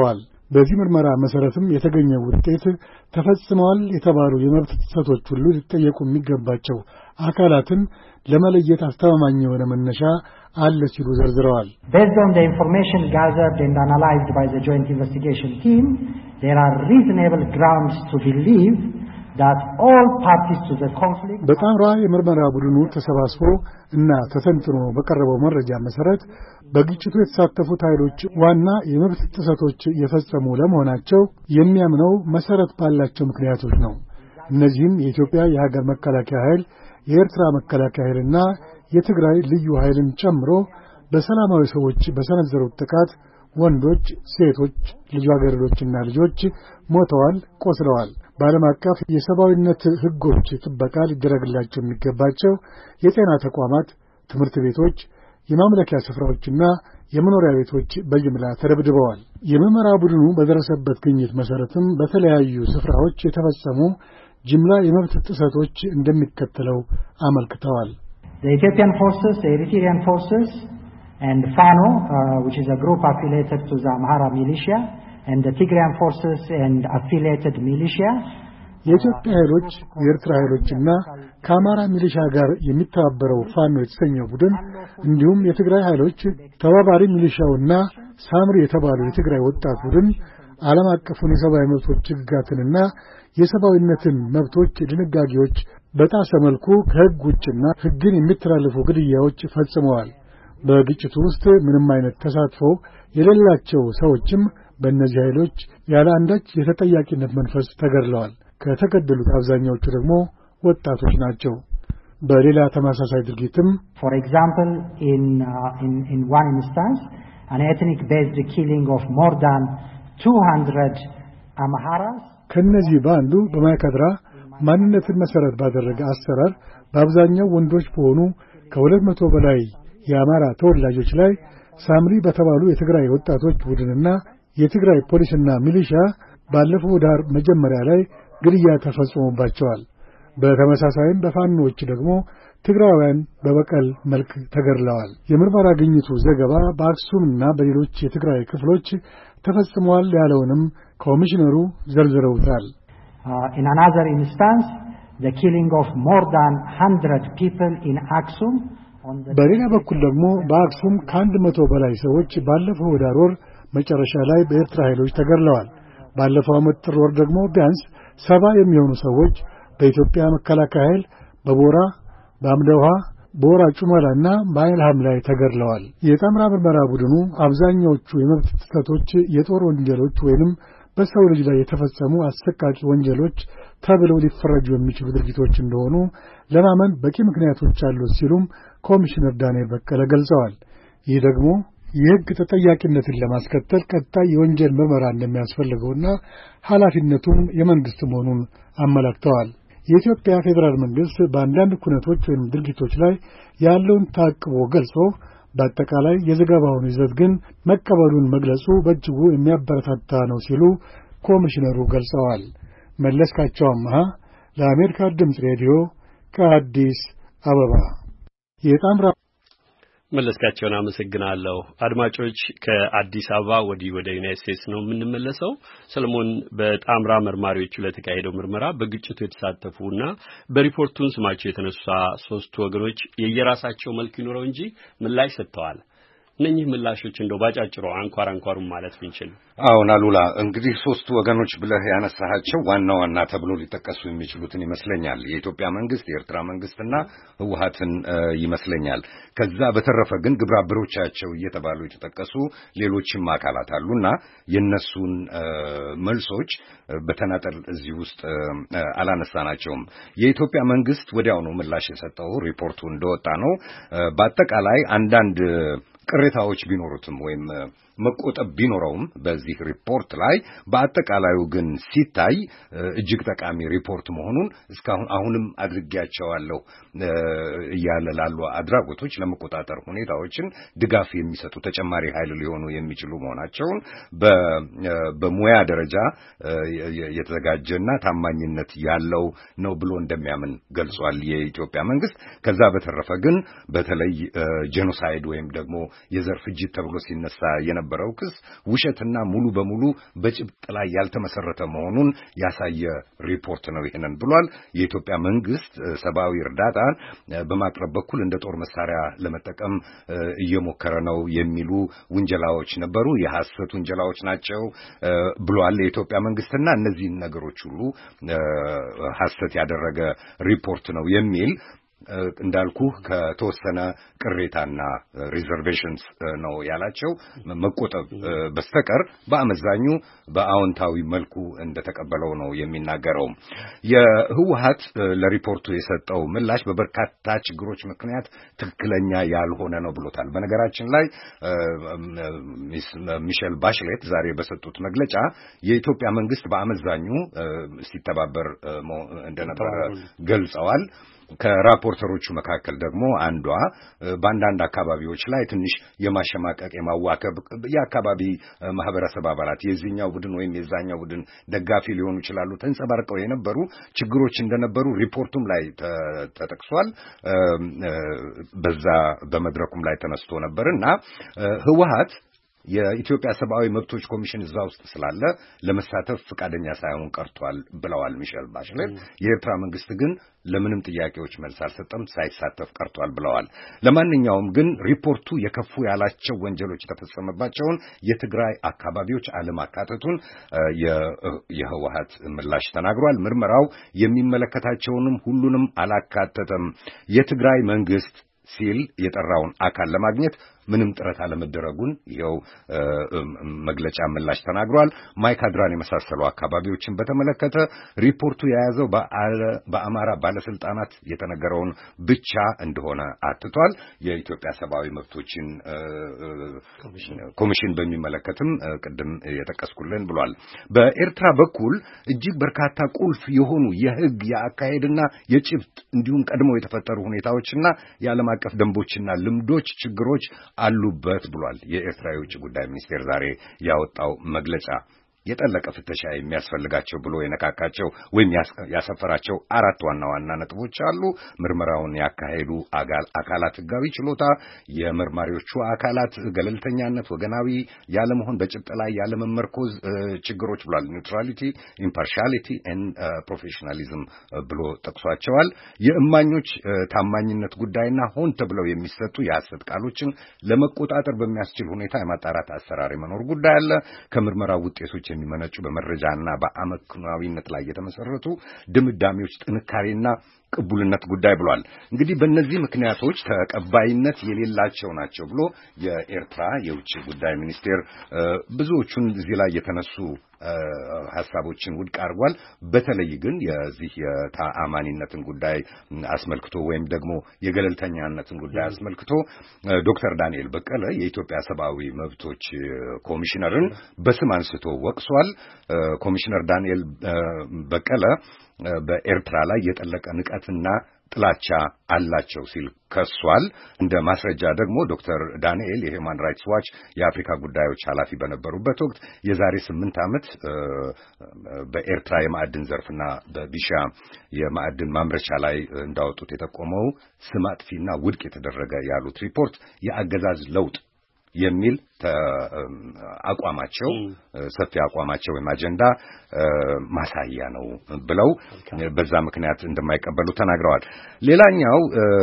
በዚህ ምርመራ መሰረትም የተገኘው ውጤት ተፈጽመዋል የተባሉ የመብት ጥሰቶች ሁሉ ሊጠየቁ የሚገባቸው አካላትን ለመለየት አስተማማኝ የሆነ መነሻ አለ ሲሉ ዘርዝረዋል። Based on the information gathered and analyzed by the joint investigation team, there are reasonable grounds to believe that all parties to the conflict በጣምራ የምርመራ ቡድኑ ተሰባስቦ እና ተተንትኖ በቀረበው መረጃ መሰረት በግጭቱ የተሳተፉት ኃይሎች ዋና የመብት ጥሰቶች የፈጸሙ ለመሆናቸው የሚያምነው መሰረት ባላቸው ምክንያቶች ነው። እነዚህም የኢትዮጵያ የሀገር መከላከያ ኃይል፣ የኤርትራ መከላከያ ኃይልና የትግራይ ልዩ ኃይልን ጨምሮ በሰላማዊ ሰዎች በሰነዘሩት ጥቃት ወንዶች፣ ሴቶች፣ ልጃገረዶችና ልጆች ሞተዋል፣ ቆስለዋል። በዓለም አቀፍ የሰብአዊነት ሕጎች ጥበቃ ሊደረግላቸው የሚገባቸው የጤና ተቋማት፣ ትምህርት ቤቶች፣ የማምለኪያ ስፍራዎችና የመኖሪያ ቤቶች በጅምላ ተደብድበዋል። የምርመራ ቡድኑ በደረሰበት ግኝት መሰረትም በተለያዩ ስፍራዎች የተፈጸሙ ጅምላ የመብት ጥሰቶች እንደሚከተለው አመልክተዋል። The Ethiopian forces, the Eritrean forces, and FANO, uh, which is a group affiliated to the Amhara militia, and the Tigrayan forces and affiliated militia. የኢትዮጵያ ኃይሎች የኤርትራ ኃይሎችና ከአማራ ሚሊሻ ጋር የሚተባበረው ፋኖ የተሰኘው ቡድን እንዲሁም የትግራይ ኃይሎች ተባባሪ ሚሊሻውና ሳምሪ የተባለው የትግራይ ወጣት ቡድን ዓለም አቀፉን የሰብአዊ መብቶች ሕግጋትንና የሰብአዊነትን መብቶች ድንጋጌዎች በጣሰ መልኩ ከሕግ ውጭና ሕግን የሚተላለፉ ግድያዎች ፈጽመዋል። በግጭቱ ውስጥ ምንም አይነት ተሳትፎ የሌላቸው ሰዎችም በእነዚህ ኃይሎች ያለ አንዳች የተጠያቂነት መንፈስ ተገድለዋል። ከተገደሉት አብዛኛዎቹ ደግሞ ወጣቶች ናቸው። በሌላ ተመሳሳይ ድርጊትም For example, in uh, in in one instance, an ethnic based killing of more than two hundred Amharas. ከነዚህ በአንዱ በማይካድራ ማንነትን መሰረት ባደረገ አሰራር በአብዛኛው ወንዶች በሆኑ ከሁለት መቶ በላይ የአማራ ተወላጆች ላይ ሳምሪ በተባሉ የትግራይ ወጣቶች ቡድንና የትግራይ ፖሊስና ሚሊሻ ባለፈው ዳር መጀመሪያ ላይ ግድያ ተፈጽሞባቸዋል። በተመሳሳይም በፋኖች ደግሞ ትግራውያን በበቀል መልክ ተገድለዋል። የምርመራ ግኝቱ ዘገባ በአክሱምና በሌሎች የትግራይ ክፍሎች ተፈጽሟል ያለውንም ኮሚሽነሩ ዘርዝረውታል። Uh, in another instance, the killing of more than one hundred people in Aksum. በሌላ በኩል ደግሞ በአክሱም ከአንድ መቶ በላይ ሰዎች ባለፈው ዳር ወር መጨረሻ ላይ በኤርትራ ኃይሎች ተገድለዋል። ባለፈው ዓመት ጥር ወር ደግሞ ቢያንስ ሰባ የሚሆኑ ሰዎች በኢትዮጵያ መከላከያ ኃይል በቦራ በአምደውሃ በወራ ጩመላና በአይልሃም ላይ ተገድለዋል። የጣምራ ምርመራ ቡድኑ አብዛኛዎቹ የመብት ጥሰቶች የጦር ወንጀሎች ወይንም በሰው ልጅ ላይ የተፈጸሙ አሰቃቂ ወንጀሎች ተብለው ሊፈረጁ የሚችሉ ድርጊቶች እንደሆኑ ለማመን በቂ ምክንያቶች አሉት ሲሉም ኮሚሽነር ዳንኤል በቀለ ገልጸዋል። ይህ ደግሞ የሕግ ተጠያቂነትን ለማስከተል ቀጣይ የወንጀል ምርመራ እንደሚያስፈልገውና ኃላፊነቱም የመንግስት መሆኑን አመላክተዋል። የኢትዮጵያ ፌዴራል መንግስት በአንዳንድ ኩነቶች ወይም ድርጊቶች ላይ ያለውን ተአቅቦ ገልጾ በአጠቃላይ የዘገባውን ይዘት ግን መቀበሉን መግለጹ በእጅጉ የሚያበረታታ ነው ሲሉ ኮሚሽነሩ ገልጸዋል። መለስካቸው አምሃ ለአሜሪካ ድምፅ ሬዲዮ ከአዲስ አበባ። የጣምራ መለስካቸውን አመሰግናለሁ። አድማጮች ከአዲስ አበባ ወዲህ ወደ ዩናይትድ ስቴትስ ነው የምንመለሰው። ሰለሞን በጣምራ መርማሪዎቹ ለተካሄደው ምርመራ በግጭቱ የተሳተፉና በሪፖርቱን ስማቸው የተነሳ ሶስት ወገኖች የየራሳቸው መልክ ይኖረው እንጂ ምላሽ ሰጥተዋል። እነኚህ ምላሾች እንደው ባጫጭሩ አንኳር አንኳሩን ማለት ብንችል። አዎን አሉላ፣ እንግዲህ ሶስት ወገኖች ብለህ ያነሳሃቸው ዋና ዋና ተብሎ ሊጠቀሱ የሚችሉትን ይመስለኛል። የኢትዮጵያ መንግስት፣ የኤርትራ መንግስትና ህወሓትን ይመስለኛል። ከዛ በተረፈ ግን ግብረ አበሮቻቸው እየተባሉ የተጠቀሱ ሌሎችም አካላት አሉና የነሱን መልሶች በተናጠል እዚህ ውስጥ አላነሳናቸውም። የኢትዮጵያ መንግስት ወዲያው ነው ምላሽ የሰጠው ሪፖርቱ እንደወጣ ነው። በአጠቃላይ አንዳንድ ቅሬታዎች ቢኖሩትም ወይም መቆጠብ ቢኖረውም በዚህ ሪፖርት ላይ በአጠቃላዩ ግን ሲታይ እጅግ ጠቃሚ ሪፖርት መሆኑን እስካሁን አሁንም አድርጌያቸዋለሁ እያለ ላሉ አድራጎቶች ለመቆጣጠር ሁኔታዎችን ድጋፍ የሚሰጡ ተጨማሪ ኃይል ሊሆኑ የሚችሉ መሆናቸውን በሙያ ደረጃ የተዘጋጀና ታማኝነት ያለው ነው ብሎ እንደሚያምን ገልጿል የኢትዮጵያ መንግስት። ከዛ በተረፈ ግን በተለይ ጄኖሳይድ ወይም ደግሞ የዘር ፍጅት ተብሎ ሲነሳ የነበረው ክስ ውሸትና ሙሉ በሙሉ በጭብጥ ላይ ያልተመሰረተ መሆኑን ያሳየ ሪፖርት ነው ይሄንን ብሏል። የኢትዮጵያ መንግስት ሰብአዊ እርዳታ በማቅረብ በኩል እንደ ጦር መሳሪያ ለመጠቀም እየሞከረ ነው የሚሉ ውንጀላዎች ነበሩ። የሐሰት ውንጀላዎች ናቸው ብሏል የኢትዮጵያ መንግስትና እነዚህ ነገሮች ሁሉ ሐሰት ያደረገ ሪፖርት ነው የሚል እንዳልኩ ከተወሰነ ቅሬታና ሪዘርቬሽንስ ነው ያላቸው መቆጠብ በስተቀር በአመዛኙ በአዎንታዊ መልኩ እንደተቀበለው ነው የሚናገረው። የህወሓት ለሪፖርቱ የሰጠው ምላሽ በበርካታ ችግሮች ምክንያት ትክክለኛ ያልሆነ ነው ብሎታል። በነገራችን ላይ ሚሼል ባሽሌት ዛሬ በሰጡት መግለጫ የኢትዮጵያ መንግስት በአመዛኙ ሲተባበር እንደነበረ ገልጸዋል። ከራፖርተሮቹ መካከል ደግሞ አንዷ በአንዳንድ አካባቢዎች ላይ ትንሽ የማሸማቀቅ የማዋከብ የአካባቢ ማህበረሰብ አባላት የዚህኛው ቡድን ወይም የዛኛው ቡድን ደጋፊ ሊሆኑ ይችላሉ ተንጸባርቀው የነበሩ ችግሮች እንደነበሩ ሪፖርቱም ላይ ተጠቅሷል። በዛ በመድረኩም ላይ ተነስቶ ነበርና ህወሓት የኢትዮጵያ ሰብአዊ መብቶች ኮሚሽን እዛ ውስጥ ስላለ ለመሳተፍ ፈቃደኛ ሳይሆን ቀርቷል ብለዋል ሚሼል ባሽሌት። የኤርትራ መንግስት ግን ለምንም ጥያቄዎች መልስ አልሰጠም፣ ሳይሳተፍ ቀርቷል ብለዋል። ለማንኛውም ግን ሪፖርቱ የከፉ ያላቸው ወንጀሎች የተፈጸመባቸውን የትግራይ አካባቢዎች አለማካተቱን የህወሓት ምላሽ ተናግሯል። ምርመራው የሚመለከታቸውንም ሁሉንም አላካተተም። የትግራይ መንግስት ሲል የጠራውን አካል ለማግኘት ምንም ጥረት አለመደረጉን ይኸው መግለጫ ምላሽ ተናግሯል። ማይካድራን የመሳሰሉ አካባቢዎችን በተመለከተ ሪፖርቱ የያዘው በአማራ ባለስልጣናት የተነገረውን ብቻ እንደሆነ አትቷል። የኢትዮጵያ ሰብአዊ መብቶችን ኮሚሽን በሚመለከትም ቅድም የጠቀስኩልን ብሏል። በኤርትራ በኩል እጅግ በርካታ ቁልፍ የሆኑ የህግ የአካሄድና የጭብጥ እንዲሁም ቀድሞ የተፈጠሩ ሁኔታዎችና የዓለም አቀፍ ደንቦችና ልምዶች ችግሮች አሉበት ብሏል። የኤርትራ የውጭ ጉዳይ ሚኒስቴር ዛሬ ያወጣው መግለጫ የጠለቀ ፍተሻ የሚያስፈልጋቸው ብሎ የነካካቸው ወይም ያሰፈራቸው አራት ዋና ዋና ነጥቦች አሉ። ምርመራውን ያካሄዱ አካላት ህጋዊ ችሎታ፣ የመርማሪዎቹ አካላት ገለልተኛነት፣ ወገናዊ ያለመሆን፣ በጭብጥ ላይ ያለመመርኮዝ ችግሮች ብሏል። ኒውትራሊቲ፣ ኢምፓርሻሊቲ ኤንድ ፕሮፌሽናሊዝም ብሎ ጠቅሷቸዋል። የእማኞች ታማኝነት ጉዳይና ሆን ተብለው የሚሰጡ የሐሰት ቃሎችን ለመቆጣጠር በሚያስችል ሁኔታ የማጣራት አሰራር የመኖር ጉዳይ አለ። ከምርመራው ውጤቶች የሚመነጩ በመረጃና በአመክንዮአዊነት ላይ የተመሰረቱ ድምዳሜዎች ጥንካሬና ቅቡልነት ጉዳይ ብሏል። እንግዲህ በእነዚህ ምክንያቶች ተቀባይነት የሌላቸው ናቸው ብሎ የኤርትራ የውጭ ጉዳይ ሚኒስቴር ብዙዎቹን እዚህ ላይ የተነሱ ሐሳቦችን ውድቅ አድርጓል። በተለይ ግን የዚህ የተአማኒነትን ጉዳይ አስመልክቶ ወይም ደግሞ የገለልተኛነትን ጉዳይ አስመልክቶ ዶክተር ዳንኤል በቀለ የኢትዮጵያ ሰብአዊ መብቶች ኮሚሽነርን በስም አንስቶ ወቅሷል። ኮሚሽነር ዳንኤል በቀለ በኤርትራ ላይ የጠለቀ ንቀትና ጥላቻ አላቸው ሲል ከሷል። እንደ ማስረጃ ደግሞ ዶክተር ዳንኤል የሂውማን ራይትስ ዋች የአፍሪካ ጉዳዮች ኃላፊ በነበሩበት ወቅት የዛሬ ስምንት ዓመት በኤርትራ የማዕድን ዘርፍና በቢሻ የማዕድን ማምረቻ ላይ እንዳወጡት የጠቆመው ስም አጥፊና ውድቅ የተደረገ ያሉት ሪፖርት የአገዛዝ ለውጥ የሚል አቋማቸው ሰፊ አቋማቸው ወይም አጀንዳ ማሳያ ነው ብለው በዛ ምክንያት እንደማይቀበሉ ተናግረዋል። ሌላኛው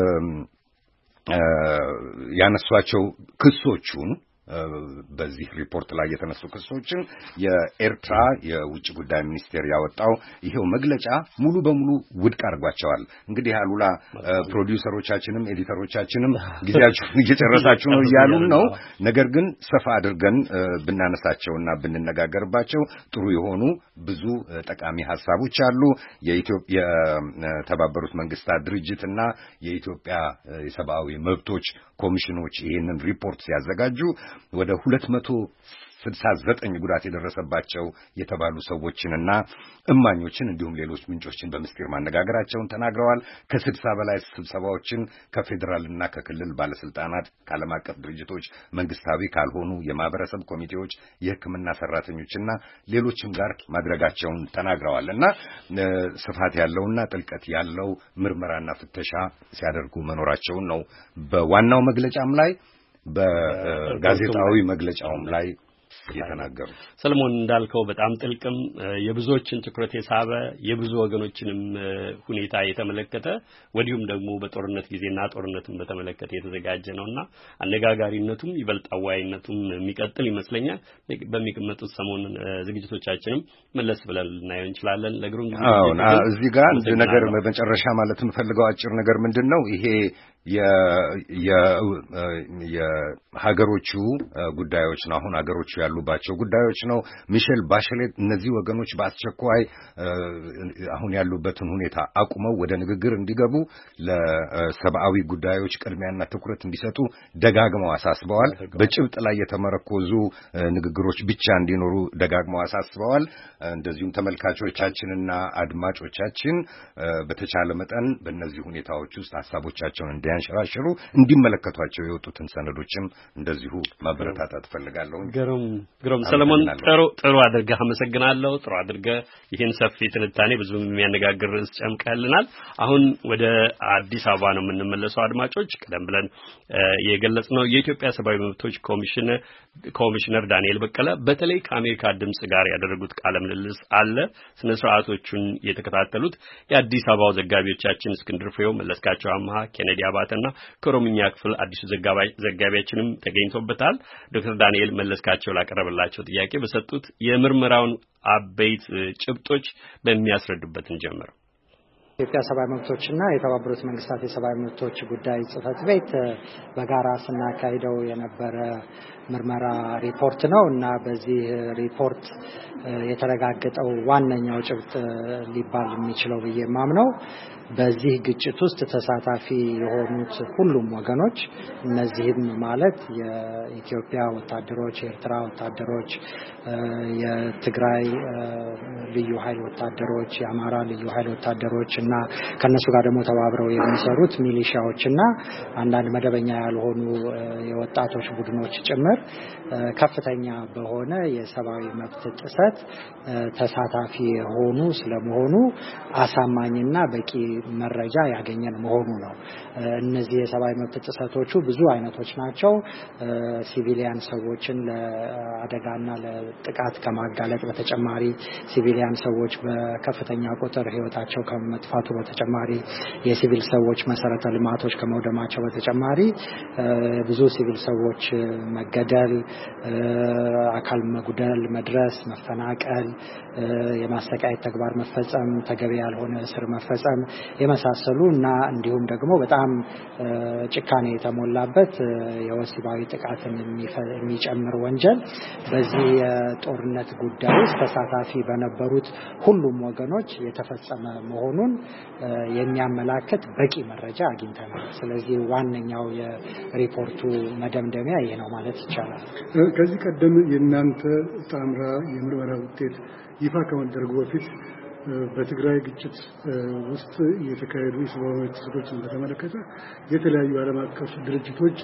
ያነሷቸው ክሶቹን በዚህ ሪፖርት ላይ የተነሱ ክሶችን የኤርትራ የውጭ ጉዳይ ሚኒስቴር ያወጣው ይሄው መግለጫ ሙሉ በሙሉ ውድቅ አድርጓቸዋል። እንግዲህ አሉላ ፕሮዲውሰሮቻችንም ኤዲተሮቻችንም ጊዜያችሁን እየጨረሳችሁ ነው እያሉን ነው። ነገር ግን ሰፋ አድርገን ብናነሳቸውና ብንነጋገርባቸው ጥሩ የሆኑ ብዙ ጠቃሚ ሐሳቦች አሉ። የኢትዮጵያ የተባበሩት መንግስታት ድርጅትና የኢትዮጵያ የሰብአዊ መብቶች ኮሚሽኖች ይሄንን ሪፖርት ሲያዘጋጁ ወደ ሁለት መቶ ስልሳ ዘጠኝ ጉዳት የደረሰባቸው የተባሉ ሰዎችንና እማኞችን እንዲሁም ሌሎች ምንጮችን በምስጢር ማነጋገራቸውን ተናግረዋል። ከስድሳ በላይ ስብሰባዎችን ከፌዴራልና ከክልል ባለስልጣናት፣ ከዓለም አቀፍ ድርጅቶች፣ መንግስታዊ ካልሆኑ የማህበረሰብ ኮሚቴዎች፣ የሕክምና ሰራተኞችና ሌሎችም ጋር ማድረጋቸውን ተናግረዋል እና ስፋት ያለውና ጥልቀት ያለው ምርመራና ፍተሻ ሲያደርጉ መኖራቸውን ነው በዋናው መግለጫም ላይ በጋዜጣዊ መግለጫውም ላይ የተናገሩ ሰለሞን እንዳልከው በጣም ጥልቅም የብዙዎችን ትኩረት የሳበ የብዙ ወገኖችንም ሁኔታ የተመለከተ ወዲሁም ደግሞ በጦርነት ጊዜና ጦርነትን በተመለከተ የተዘጋጀ ነውና አነጋጋሪነቱም ይበልጥ አዋይነቱም የሚቀጥል ይመስለኛል። በሚቀመጡት ሰሞን ዝግጅቶቻችንም መለስ ብለን ልናየው እንችላለን። ለግሩም ጊዜ አዎ እዚህ ጋር አንድ ነገር በመጨረሻ ማለት የምፈልገው አጭር ነገር ምንድነው ይሄ የ የ የሀገሮቹ ጉዳዮች ነው። አሁን ሀገሮቹ ያሉባቸው ጉዳዮች ነው። ሚሼል ባሸሌት እነዚህ ወገኖች በአስቸኳይ አሁን ያሉበትን ሁኔታ አቁመው ወደ ንግግር እንዲገቡ ለሰብአዊ ጉዳዮች ቅድሚያና ትኩረት እንዲሰጡ ደጋግመው አሳስበዋል። በጭብጥ ላይ የተመረኮዙ ንግግሮች ብቻ እንዲኖሩ ደጋግመው አሳስበዋል። እንደዚሁም ተመልካቾቻችንና አድማጮቻችን በተቻለ መጠን በእነዚህ ሁኔታዎች ውስጥ ሐሳቦቻቸውን እንዲያንሸራሽሩ እንዲመለከቷቸው የወጡትን ሰነዶችም እንደዚሁ ማበረታታት ፈልጋለሁ። ግሩም ግሩም ሰለሞን ጥሩ ጥሩ አድርገህ አመሰግናለሁ። ጥሩ አድርገህ ይህን ሰፊ ትንታኔ ብዙ የሚያነጋግር ርዕስ ጨምቀህልናል። አሁን ወደ አዲስ አበባ ነው የምንመለሰው። አድማጮች ቀደም ብለን የገለጽነው የኢትዮጵያ ሰብአዊ መብቶች ኮሚሽን ኮሚሽነር ዳንኤል በቀለ በተለይ ከአሜሪካ ድምጽ ጋር ያደረጉት ቃለ ምልልስ አለ። ስነ ስርዓቶቹን የተከታተሉት የአዲስ አበባው ዘጋቢዎቻችን እስክንድር ፍሬው፣ መለስካቸው አማሃ፣ ኬኔዲ አባተና ከኦሮምኛ ክፍል አዲሱ ዘጋቢያችንም ተገኝቶበታል። ዶክተር ዳንኤል መለስካቸው ላቀረበላቸው ጥያቄ በሰጡት የምርመራውን አበይት ጭብጦች በሚያስረዱበት እንጀምር። የኢትዮጵያ ሰብአዊ መብቶችና የተባበሩት መንግስታት የሰብአዊ መብቶች ጉዳይ ጽህፈት ቤት በጋራ ስናካሂደው የነበረ ምርመራ ሪፖርት ነው እና በዚህ ሪፖርት የተረጋገጠው ዋነኛው ጭብጥ ሊባል የሚችለው ብዬ ማምነው በዚህ ግጭት ውስጥ ተሳታፊ የሆኑት ሁሉም ወገኖች እነዚህም ማለት የኢትዮጵያ ወታደሮች፣ የኤርትራ ወታደሮች፣ የትግራይ ልዩ ኃይል ወታደሮች፣ የአማራ ልዩ ኃይል ወታደሮች እና ከነሱ ጋር ደግሞ ተባብረው የሚሰሩት ሚሊሻዎችና አንዳንድ መደበኛ ያልሆኑ የወጣቶች ቡድኖች ጭምር ከፍተኛ በሆነ የሰብአዊ መብት ጥሰት ተሳታፊ የሆኑ ስለመሆኑ አሳማኝና በቂ መረጃ ያገኘን መሆኑ ነው። እነዚህ የሰብአዊ መብት ጥሰቶቹ ብዙ አይነቶች ናቸው። ሲቪሊያን ሰዎችን ለአደጋና ለጥቃት ከማጋለጥ በተጨማሪ ሲቪሊያን ሰዎች በከፍተኛ ቁጥር ህይወታቸው ከመጥፋቱ በተጨማሪ የሲቪል ሰዎች መሰረተ ልማቶች ከመውደማቸው በተጨማሪ ብዙ ሲቪል ሰዎች መገደል፣ አካል መጉደል፣ መድረስ፣ መፈናቀል፣ የማሰቃየት ተግባር መፈጸም፣ ተገቢ ያልሆነ እስር መፈጸም የመሳሰሉ እና እንዲሁም ደግሞ በጣም ጭካኔ የተሞላበት የወሲባዊ ጥቃትን የሚጨምር ወንጀል በዚህ የጦርነት ጉዳይ ውስጥ ተሳታፊ በነበሩት ሁሉም ወገኖች የተፈጸመ መሆኑን የሚያመላክት በቂ መረጃ አግኝተናል። ስለዚህ ዋነኛው የሪፖርቱ መደምደሚያ ይሄ ነው ማለት ይቻላል። ከዚህ ቀደም የእናንተ ጣምራ የምርመራ ውጤት ይፋ ከመደረጉ በፊት በትግራይ ግጭት ውስጥ የተካሄዱ የሰብአዊ መብት ጥሰቶችን በተመለከተ የተለያዩ ዓለም አቀፍ ድርጅቶች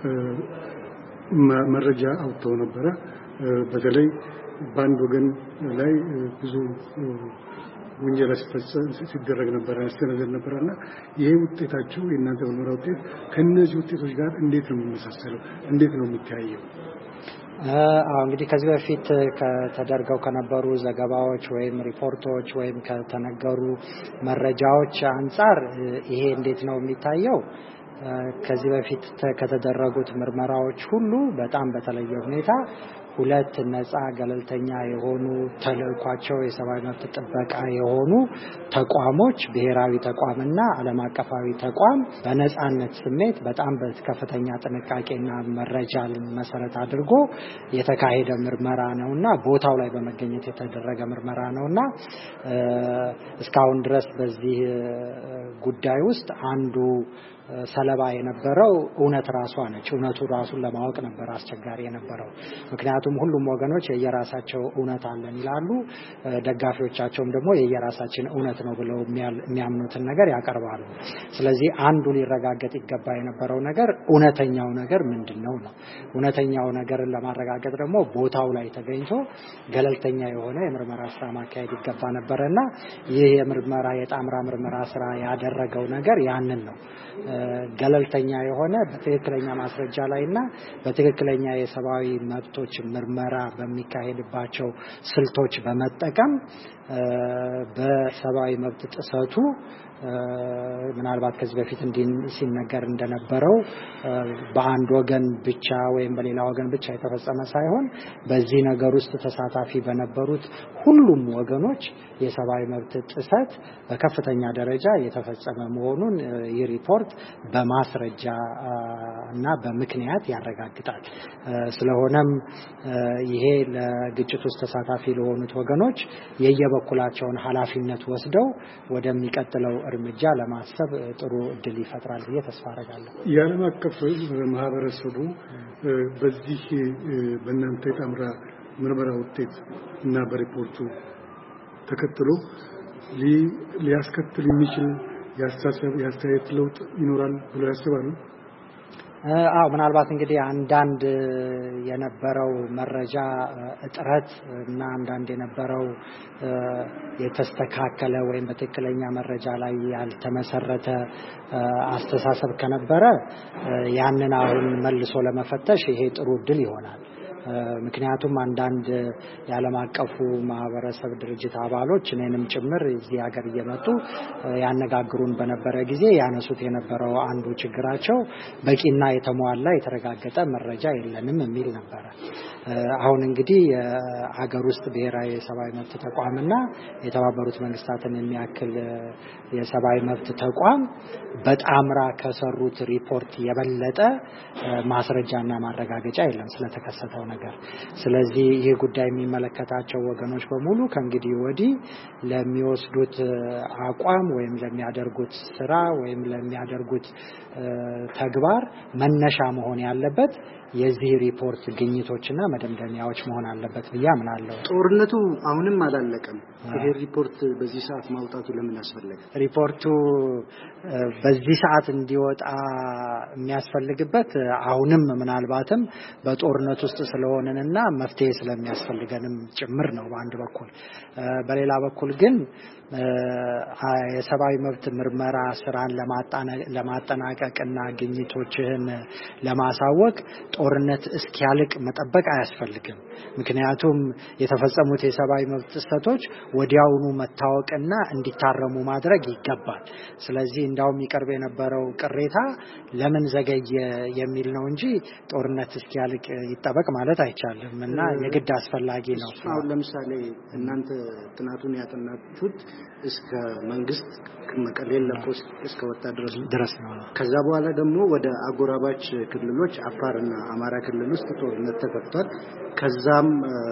መረጃ አውጥተው ነበረ። በተለይ በአንድ ወገን ላይ ብዙ ወንጀል ሲደረግ ነበር ያስተናገድ ነበርና ይሄ ውጤታችሁ የእናንተ ምርመራ ውጤት ከነዚህ ውጤቶች ጋር እንዴት ነው የሚመሳሰለው? እንዴት ነው የሚታየው? አዎ እንግዲህ ከዚህ በፊት ከተደረገው ከነበሩ ዘገባዎች ወይም ሪፖርቶች ወይም ከተነገሩ መረጃዎች አንፃር ይሄ እንዴት ነው የሚታየው? ከዚህ በፊት ከተደረጉት ምርመራዎች ሁሉ በጣም በተለየ ሁኔታ ሁለት ነፃ ገለልተኛ የሆኑ ተልዕኳቸው የሰብአዊ መብት ጥበቃ የሆኑ ተቋሞች ብሔራዊ ተቋምና ዓለም አቀፋዊ ተቋም በነፃነት ስሜት በጣም በከፍተኛ ጥንቃቄና መረጃን መሰረት አድርጎ የተካሄደ ምርመራ ነውና ቦታው ላይ በመገኘት የተደረገ ምርመራ ነውና እስካሁን ድረስ በዚህ ጉዳይ ውስጥ አንዱ ሰለባ የነበረው እውነት ራሷ ነች። እውነቱ ራሱን ለማወቅ ነበር አስቸጋሪ የነበረው። ምክንያቱም ሁሉም ወገኖች የየራሳቸው እውነት አለን ይላሉ። ደጋፊዎቻቸውም ደግሞ የየራሳችን እውነት ነው ብለው የሚያምኑትን ነገር ያቀርባሉ። ስለዚህ አንዱ ሊረጋገጥ ይገባ የነበረው ነገር እውነተኛው ነገር ምንድነው ነው። እውነተኛው ነገርን ለማረጋገጥ ደግሞ ቦታው ላይ ተገኝቶ ገለልተኛ የሆነ የምርመራ ስራ ማካሄድ ይገባ ነበርና ይህ የምርመራ የጣምራ ምርመራ ስራ ያደረገው ነገር ያንን ነው። ገለልተኛ የሆነ በትክክለኛ ማስረጃ ላይና በትክክለኛ የሰብአዊ መብቶች ምርመራ በሚካሄድባቸው ስልቶች በመጠቀም በሰብአዊ መብት ጥሰቱ ምናልባት ከዚህ በፊት እንዲህ ሲነገር እንደነበረው በአንድ ወገን ብቻ ወይም በሌላ ወገን ብቻ የተፈጸመ ሳይሆን በዚህ ነገር ውስጥ ተሳታፊ በነበሩት ሁሉም ወገኖች የሰብአዊ መብት ጥሰት በከፍተኛ ደረጃ የተፈጸመ መሆኑን ይህ ሪፖርት በማስረጃ እና በምክንያት ያረጋግጣል። ስለሆነም ይሄ ለግጭት ውስጥ ተሳታፊ ለሆኑት ወገኖች የየበኩላቸውን ኃላፊነት ወስደው ወደሚቀጥለው እርምጃ ለማሰብ ጥሩ እድል ይፈጥራል ብዬ ተስፋ አደርጋለሁ። የዓለም አቀፍ ማህበረሰቡ በዚህ በእናንተ የጣምራ ምርመራ ውጤት እና በሪፖርቱ ተከትሎ ሊያስከትል የሚችል ያስተሳሰብ ያስተያየት ለውጥ ይኖራል ብለው ያስባሉ? አዎ ምናልባት እንግዲህ አንዳንድ የነበረው መረጃ እጥረት እና አንዳንድ የነበረው የተስተካከለ ወይም በትክክለኛ መረጃ ላይ ያልተመሰረተ አስተሳሰብ ከነበረ ያንን አሁን መልሶ ለመፈተሽ ይሄ ጥሩ እድል ይሆናል። ምክንያቱም አንዳንድ የዓለም አቀፉ ማህበረሰብ ድርጅት አባሎች እኔንም ጭምር እዚህ ሀገር እየመጡ ያነጋግሩን በነበረ ጊዜ ያነሱት የነበረው አንዱ ችግራቸው በቂና የተሟላ የተረጋገጠ መረጃ የለንም የሚል ነበር። አሁን እንግዲህ የሀገር ውስጥ ብሔራዊ የሰብአዊ መብት ተቋምና የተባበሩት መንግስታትን የሚያክል የሰብአዊ መብት ተቋም በጣምራ ከሰሩት ሪፖርት የበለጠ ማስረጃና ማረጋገጫ የለም ስለተከሰተው ነገር። ስለዚህ ይህ ጉዳይ የሚመለከታቸው ወገኖች በሙሉ ከእንግዲህ ወዲህ ለሚወስዱት አቋም ወይም ለሚያደርጉት ስራ ወይም ለሚያደርጉት ተግባር መነሻ መሆን ያለበት የዚህ ሪፖርት ግኝቶችና መደምደሚያዎች መሆን አለበት ብዬ አምናለሁ። ጦርነቱ አሁንም አላለቀም። ይሄ ሪፖርት በዚህ ሰዓት ማውጣቱ ለምን አስፈለገ? ሪፖርቱ በዚህ ሰዓት እንዲወጣ የሚያስፈልግበት አሁንም ምናልባትም በጦርነት ውስጥ ስለሆነንና መፍትሄ ስለሚያስፈልገንም ጭምር ነው በአንድ በኩል። በሌላ በኩል ግን የሰብአዊ መብት ምርመራ ስራን ለማጠናቀቅና ግኝቶችን ለማሳወቅ ጦርነት እስኪያልቅ መጠበቅ አያስፈልግም። ምክንያቱም የተፈጸሙት የሰብአዊ መብት ጥሰቶች ወዲያውኑ መታወቅና እንዲታረሙ ማድረግ ይገባል። ስለዚህ እንዳውም ይቀርብ የነበረው ቅሬታ ለምን ዘገየ የሚል ነው እንጂ ጦርነት እስኪያልቅ ይጠበቅ ማለት አይቻልም እና የግድ አስፈላጊ ነው። አሁን ለምሳሌ እናንተ ጥናቱን ያጠናችሁት እስከ መንግስት መቀሌን ለቆ እስከ ወጣ ድረስ ድረስ ነው። ከዛ በኋላ ደግሞ ወደ አጎራባች ክልሎች አፋርና አማራ ክልል ውስጥ ጦርነት ተከፍቷል። ከዛም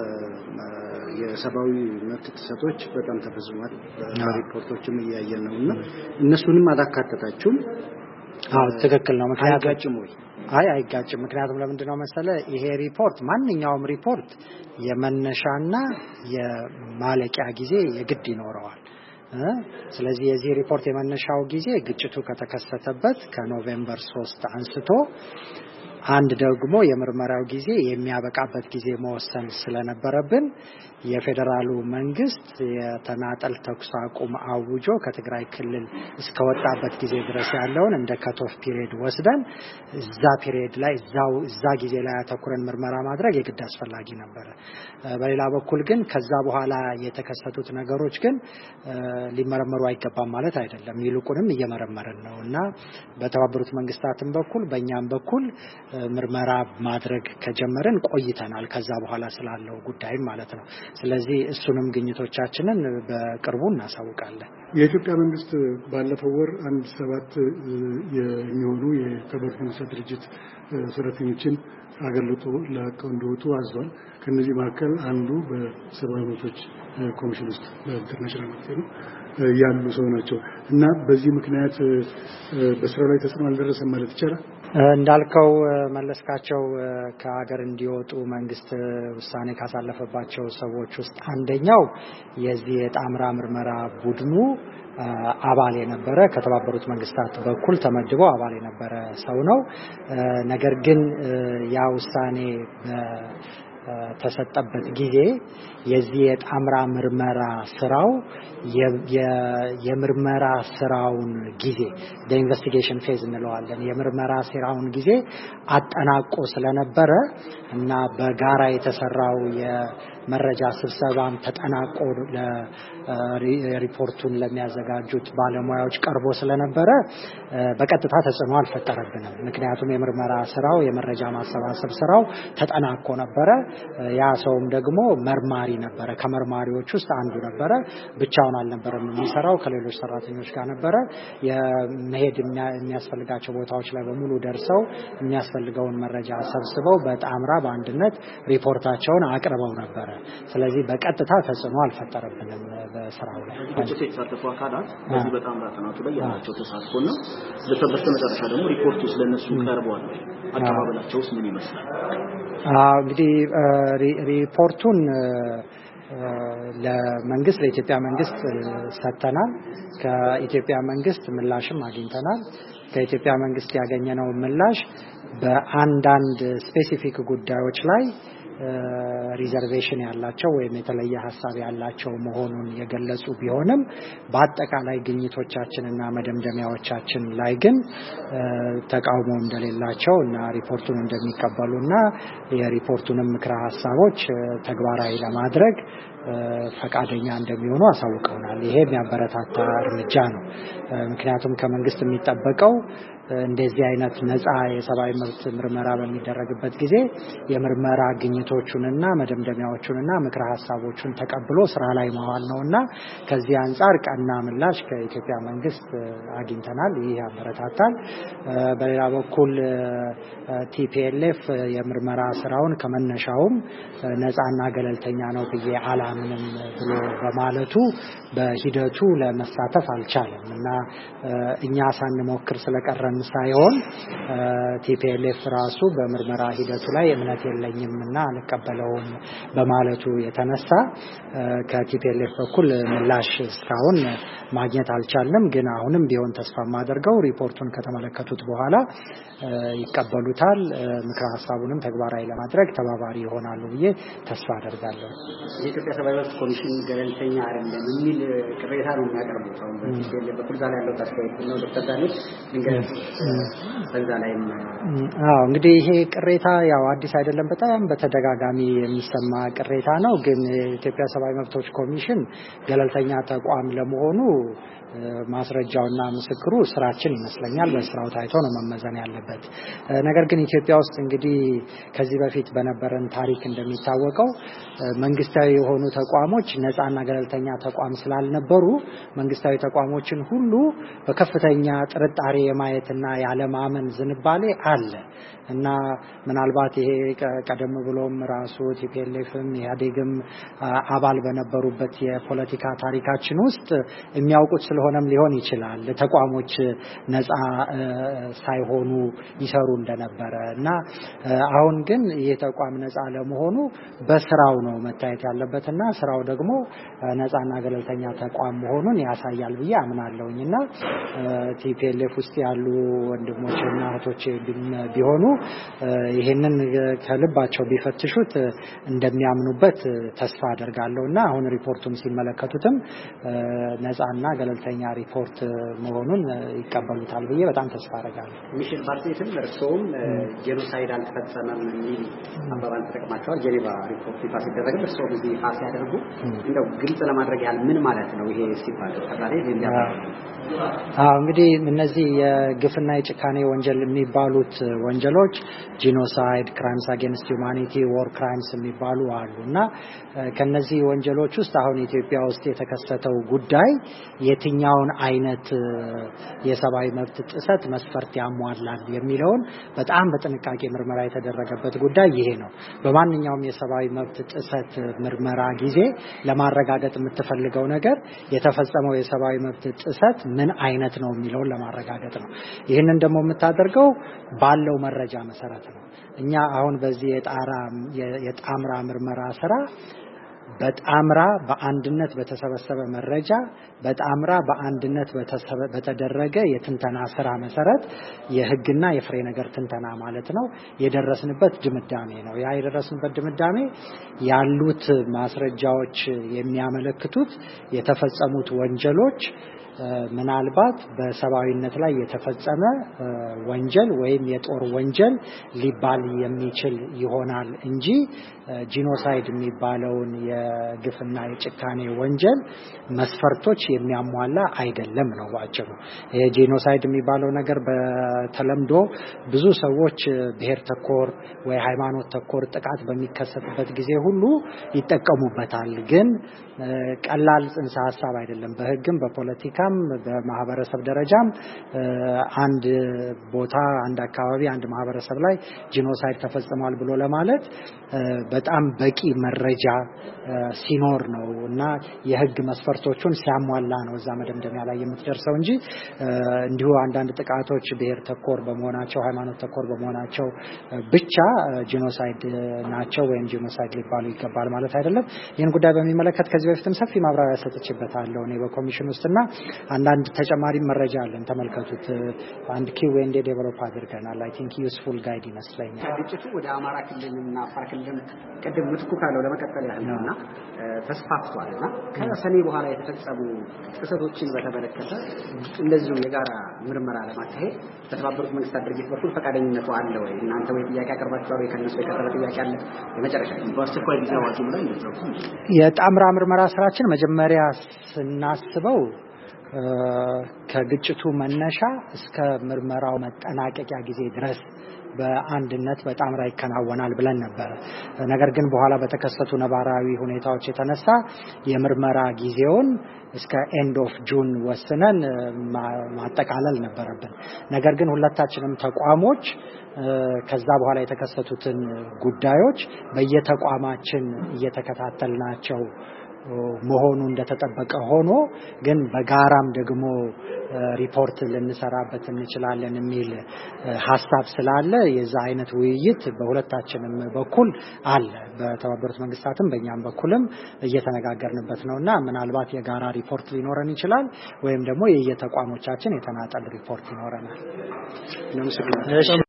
የሰብአዊ መብት ጥሰቶች በጣም ተፈጽሟል። ሪፖርቶችም እያየን ነውና እነሱንም አላካተታችሁም? አዎ ትክክል ነው። ምክንያቱም አይጋጭም ወይ? አይ አይጋጭም። ምክንያቱም ለምንድነው መሰለ ይሄ ሪፖርት ማንኛውም ሪፖርት የመነሻና የማለቂያ ጊዜ የግድ ይኖረዋል። ስለዚህ የዚህ ሪፖርት የመነሻው ጊዜ ግጭቱ ከተከሰተበት ከኖቬምበር ሶስት አንስቶ አንድ ደግሞ የምርመራው ጊዜ የሚያበቃበት ጊዜ መወሰን ስለነበረብን የፌደራሉ መንግስት የተናጠል ተኩስ አቁም አውጆ ከትግራይ ክልል እስከወጣበት ጊዜ ድረስ ያለውን እንደ ከቶፍ ፒሪየድ ወስደን እዛ ፒሪየድ ላይ እዛው እዛ ጊዜ ላይ አተኩረን ምርመራ ማድረግ የግድ አስፈላጊ ነበር። በሌላ በኩል ግን ከዛ በኋላ የተከሰቱት ነገሮች ግን ሊመረመሩ አይገባም ማለት አይደለም። ይልቁንም እየመረመርን ነውና በተባበሩት መንግስታትም በኩል በእኛም በኩል ምርመራ ማድረግ ከጀመርን ቆይተናል ከዛ በኋላ ስላለው ጉዳይ ማለት ነው። ስለዚህ እሱንም ግኝቶቻችንን በቅርቡ እናሳውቃለን። የኢትዮጵያ መንግስት ባለፈው ወር አንድ ሰባት የሚሆኑ የተባበሩት መንግስታት ድርጅት ሰራተኞችን አገልግሎት ለቀው እንዲወጡ አዟል። ከነዚህ መካከል አንዱ በሰብአዊ መብቶች ኮሚሽን ውስጥ በኢንተርናሽናል ነው ያሉ ሰው ናቸው እና በዚህ ምክንያት በስራው ላይ ተጽዕኖ አልደረሰም ማለት ይቻላል። እንዳልከው መለስካቸው ከሀገር እንዲወጡ መንግስት ውሳኔ ካሳለፈባቸው ሰዎች ውስጥ አንደኛው የዚህ የጣምራ ምርመራ ቡድኑ አባል የነበረ ከተባበሩት መንግስታት በኩል ተመድቦ አባል የነበረ ሰው ነው። ነገር ግን ያ ውሳኔ ተሰጠበት ጊዜ የዚህ የጣምራ ምርመራ ስራው የምርመራ ስራውን ጊዜ ኢንቨስቲጌሽን ፌዝ እንለዋለን የምርመራ ስራውን ጊዜ አጠናቆ ስለነበረ እና በጋራ የተሰራው የመረጃ ስብሰባም ተጠናቆ ለሪፖርቱን ለሚያዘጋጁት ባለሙያዎች ቀርቦ ስለነበረ በቀጥታ ተጽዕኖ አልፈጠረብንም ምክንያቱም የምርመራ ስራው የመረጃ ማሰባሰብ ስራው ተጠናቆ ነበረ ያ ሰውም ደግሞ መርማሪ ነበረ ከመርማሪዎች ውስጥ አንዱ ነበረ ብቻውን አልነበረም የሚሰራው ከሌሎች ሰራተኞች ጋር ነበረ የመሄድ የሚያስፈልጋቸው ቦታዎች ላይ በሙሉ ደርሰው የሚያስፈልገውን መረጃ ሰብስበው በጣምራ በአንድነት ሪፖርታቸውን አቅርበው ነበረ ስለዚህ በቀጥታ ተጽዕኖ አልፈጠረብንም በስራው ላይ ግጭት የተሳተፉ አካላት በዚህ በጣምራ ጥናቱ ላይ ያላቸው ተሳትፎና በተመሳሳይ ደግሞ ሪፖርቱ ስለነሱ ቀርቧል አቀባበላቸውስ ምን ይመስላል አዎ እንግዲህ ሪፖርቱን ለመንግስት ለኢትዮጵያ መንግስት ሰጥተናል ከኢትዮጵያ መንግስት ምላሽም አግኝተናል ከኢትዮጵያ መንግስት ያገኘነው ምላሽ በአንዳንድ ስፔሲፊክ ጉዳዮች ላይ ሪዘርቬሽን ያላቸው ወይም የተለየ ሐሳብ ያላቸው መሆኑን የገለጹ ቢሆንም በአጠቃላይ ግኝቶቻችንና መደምደሚያዎቻችን ላይ ግን ተቃውሞ እንደሌላቸው እና ሪፖርቱን እንደሚቀበሉና የሪፖርቱንም ምክረ ሐሳቦች ተግባራዊ ለማድረግ ፈቃደኛ እንደሚሆኑ አሳውቀውናል ይሄ የሚያበረታታ እርምጃ ነው ምክንያቱም ከመንግስት የሚጠበቀው እንደዚህ አይነት ነፃ የሰብአዊ መብት ምርመራ በሚደረግበት ጊዜ የምርመራ ግኝቶቹንና መደምደሚያዎቹንና ምክረ ሐሳቦቹን ተቀብሎ ስራ ላይ ማዋል ነውና ከዚህ አንፃር ቀና ምላሽ ከኢትዮጵያ መንግስት አግኝተናል ይህ ያበረታታል በሌላ በኩል ቲፒኤልኤፍ የምርመራ ስራውን ከመነሻውም ነፃና ገለልተኛ ነው ብዬ አላምንም ብሎ በማለቱ በሂደቱ ለመሳተፍ አልቻለም እና እኛ ሳንሞክር ስለቀረን ሳይሆን ቲፒኤልኤፍ ራሱ በምርመራ ሂደቱ ላይ እምነት የለኝምና አልቀበለውም በማለቱ የተነሳ ከቲፒኤልኤፍ በኩል ምላሽ እስካሁን ማግኘት አልቻለም ግን አሁንም ቢሆን ተስፋ ማደርገው ሪፖርቱን ከተመለከቱት በኋላ ይቀበሉታል ምክረ ሐሳቡንም ተግባራዊ ለማድረግ ተባባሪ ይሆናሉ ብዬ ተስፋ አደርጋለሁ የኢትዮጵያ ሰብአዊ መብት ኮሚሽን ገለልተኛ አይደለም የሚል ቅሬታ ነው የሚያቀርቡት አሁን በቲፒኤልኤፍ በኩል ዛሬ ያለው ታስፈይት ነው ዶክተር ዳንኤል እንግዲህ በዛ ላይ አዎ እንግዲህ ይሄ ቅሬታ ያው አዲስ አይደለም በጣም በተደጋጋሚ የሚሰማ ቅሬታ ነው ግን የኢትዮጵያ ሰብአዊ መብቶች ኮሚሽን ገለልተኛ ተቋም ለመሆኑ ማስረጃውና ምስክሩ ስራችን ይመስለኛል በስራው ታይቶ ነው መመዘን ያለበት ነገር ግን ኢትዮጵያ ውስጥ እንግዲህ ከዚህ በፊት በነበረን ታሪክ እንደሚታወቀው መንግስታዊ የሆኑ ተቋሞች ነፃና ገለልተኛ ተቋም ስላልነበሩ መንግስታዊ ተቋሞችን ሁሉ በከፍተኛ ጥርጣሬ የማየትና ያለማመን ዝንባሌ አለ እና ምናልባት ይሄ ቀደም ብሎም ራሱ ቲፒኤልኤፍም ኢህአዴግም አባል በነበሩበት የፖለቲካ ታሪካችን ውስጥ የሚያውቁት ስለሆነም ሊሆን ይችላል ተቋሞች ነፃ ሳይሆኑ ይሰሩ እንደነበረ እና አሁን ግን ይሄ ተቋም ነፃ ለመሆኑ በስራው ነው መታየት ያለበትና ስራው ደግሞ ነፃና ገለልተኛ ተቋም መሆኑን ያሳያል ብዬ አምናለሁኝና ቲፒኤልኤፍ ውስጥ ያሉ ወንድሞችና እህቶች ቢሆኑ ይሄንን ከልባቸው ቢፈትሹት እንደሚያምኑበት ተስፋ አደርጋለሁና አሁን ሪፖርቱን ሲመለከቱትም ነፃና ገለልተኛ ሪፖርት መሆኑን ይቀበሉታል ብዬ በጣም ተስፋ አደርጋለሁ ሚሽን ፓርቲስም እርሶም ጄኖሳይድ አልተፈጸመም የሚል አባባል ተጠቅማቸዋል ጄኔቫ ሪፖርት ይፋ ሲደረግ እርሶ በዚህ ይፋ ሲያደርጉ እንደው ግልጽ ለማድረግ ያህል ምን ማለት ነው ይሄ ሲባል ተራሪ እንዲያባሩ አዎ እንግዲህ እነዚህ የግፍና የጭካኔ ወንጀል የሚባሉት ወንጀሎች ጂኖሳይድ ክራይምስ አጌንስት ሂዩማኒቲ ዎር ክራይምስ የሚባሉ አሉና ከነዚህ ወንጀሎች ውስጥ አሁን ኢትዮጵያ ውስጥ የተከሰተው ጉዳይ የትኛውን አይነት የሰብአዊ መብት ጥሰት መስፈርት ያሟላል የሚለውን በጣም በጥንቃቄ ምርመራ የተደረገበት ጉዳይ ይሄ ነው በማንኛውም የሰብአዊ መብት ጥሰት ምርመራ ጊዜ ለማረጋገጥ የምትፈልገው ነገር የተፈጸመው የሰብአዊ መብት ጥሰት ምን አይነት ነው የሚለውን ለማረጋገጥ ነው ይሄንን ደግሞ የምታደርገው ባለው መረጃ መሰረት ነው እኛ አሁን በዚህ የጣራ የጣምራ ምርመራ ስራ በጣምራ በአንድነት በተሰበሰበ መረጃ በጣምራ በአንድነት በተደረገ የትንተና ስራ መሰረት የህግና የፍሬ ነገር ትንተና ማለት ነው የደረስንበት ድምዳሜ ነው። ያ የደረስንበት ድምዳሜ ያሉት ማስረጃዎች የሚያመለክቱት የተፈጸሙት ወንጀሎች ምናልባት በሰብአዊነት ላይ የተፈጸመ ወንጀል ወይም የጦር ወንጀል ሊባል የሚችል ይሆናል እንጂ ጂኖሳይድ የሚባለውን የግፍና የጭካኔ ወንጀል መስፈርቶች የሚያሟላ አይደለም ነው ባጭሩ። ይሄ ጂኖሳይድ የሚባለው ነገር በተለምዶ ብዙ ሰዎች ብሔር ተኮር ወይ ሃይማኖት ተኮር ጥቃት በሚከሰትበት ጊዜ ሁሉ ይጠቀሙበታል። ግን ቀላል ጽንሰ ሐሳብ አይደለም። በህግም በፖለቲካም በማህበረሰብ ደረጃም አንድ ቦታ አንድ አካባቢ አንድ ማህበረሰብ ላይ ጂኖሳይድ ተፈጽሟል ብሎ ለማለት በጣም በቂ መረጃ ሲኖር ነው እና የህግ መስፈርቶቹን ሲያሟላ ነው እዛ መደምደሚያ ላይ የምትደርሰው እንጂ እንዲሁ አንዳንድ ጥቃቶች ብሔር ተኮር በመሆናቸው ሃይማኖት ተኮር በመሆናቸው ብቻ ጂኖሳይድ ናቸው ወይም ጂኖሳይድ ሊባሉ ይገባል ማለት አይደለም። ይህን ጉዳይ በሚመለከት ከዚህ በፊትም ሰፊ ማብራሪያ ሰጥቼበታለሁ እኔ በኮሚሽን ውስጥና አንዳንድ ተጨማሪ መረጃ አለን ተመልከቱት። አንድ ኪው ኤንድ ዴቨሎፕ አድርገናል። አይ ቲንክ ዩስፉል ጋይድ ይመስለኛል። ግጭቱ ወደ አማራ ክልልና አፋር ክልል ቀደም ምትኩ ካለው ለመቀጠል ያህልና ተስፋፍቷልና ከሰኔ በኋላ የተፈጸሙ ጥሰቶችን በተመለከተ እንደዚሁ የጋራ ምርመራ ለማካሄድ በተባበሩት መንግስታት ድርጅት በኩል ፈቃደኝነቱ አለ ወይ? እናንተ ወይ ጥያቄ አቀርባችኋል ወይ? ከነሱ የቀረበ ጥያቄ አለ? የመጨረሻ በአስቸኳይ ጊዜ አዋጅ ላይ እንደው የጣምራ ምርመራ ስራችን መጀመሪያ ስናስበው ከግጭቱ መነሻ እስከ ምርመራው መጠናቀቂያ ጊዜ ድረስ በአንድነት በጣምራ ይከናወናል ብለን ነበር። ነገር ግን በኋላ በተከሰቱ ነባራዊ ሁኔታዎች የተነሳ የምርመራ ጊዜውን እስከ ኤንድ ኦፍ ጁን ወስነን ማጠቃለል ነበረብን። ነገር ግን ሁለታችንም ተቋሞች ከዛ በኋላ የተከሰቱትን ጉዳዮች በየተቋማችን እየተከታተልናቸው መሆኑ እንደተጠበቀ ሆኖ ግን በጋራም ደግሞ ሪፖርት ልንሰራበት እንችላለን የሚል ሐሳብ ስላለ የዛ አይነት ውይይት በሁለታችንም በኩል አለ። በተባበሩት መንግስታትም በእኛም በኩልም እየተነጋገርንበት ነውና ምናልባት የጋራ ሪፖርት ሊኖረን ይችላል ወይም ደግሞ የየተቋሞቻችን የተናጠል ሪፖርት ይኖረናል። እሺ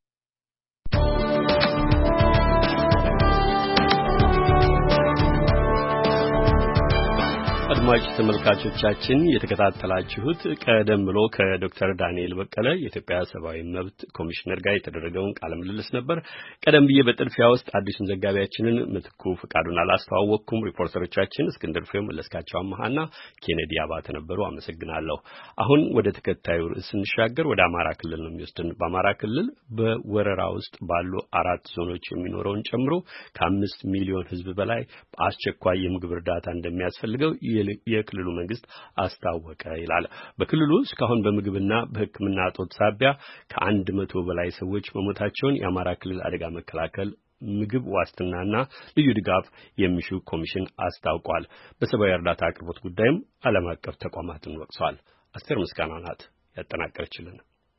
አድማጭ ተመልካቾቻችን የተከታተላችሁት ቀደም ብሎ ከዶክተር ዳንኤል በቀለ የኢትዮጵያ ሰብአዊ መብት ኮሚሽነር ጋር የተደረገውን ቃለ ምልልስ ነበር። ቀደም ብዬ በጥድፊያ ውስጥ አዲሱን ዘጋቢያችንን ምትኩ ፍቃዱን አላስተዋወቅኩም። ሪፖርተሮቻችን እስክንድር ፍሬው፣ መለስካቸው አማሃና ኬኔዲ አባተ ነበሩ። አመሰግናለሁ። አሁን ወደ ተከታዩ ርዕስ እንሻገር። ወደ አማራ ክልል ነው የሚወስድን። በአማራ ክልል በወረራ ውስጥ ባሉ አራት ዞኖች የሚኖረውን ጨምሮ ከአምስት ሚሊዮን ሕዝብ በላይ በአስቸኳይ የምግብ እርዳታ እንደሚያስፈልገው የክልሉ መንግስት አስታወቀ ይላል። በክልሉ እስካሁን በምግብና በሕክምና እጦት ሳቢያ ከአንድ መቶ በላይ ሰዎች መሞታቸውን የአማራ ክልል አደጋ መከላከል ምግብ ዋስትናና ልዩ ድጋፍ የሚሹ ኮሚሽን አስታውቋል። በሰብአዊ እርዳታ አቅርቦት ጉዳይም ዓለም አቀፍ ተቋማትን ወቅሷል። አስቴር ምስጋና ናት ያጠናቀረችልን።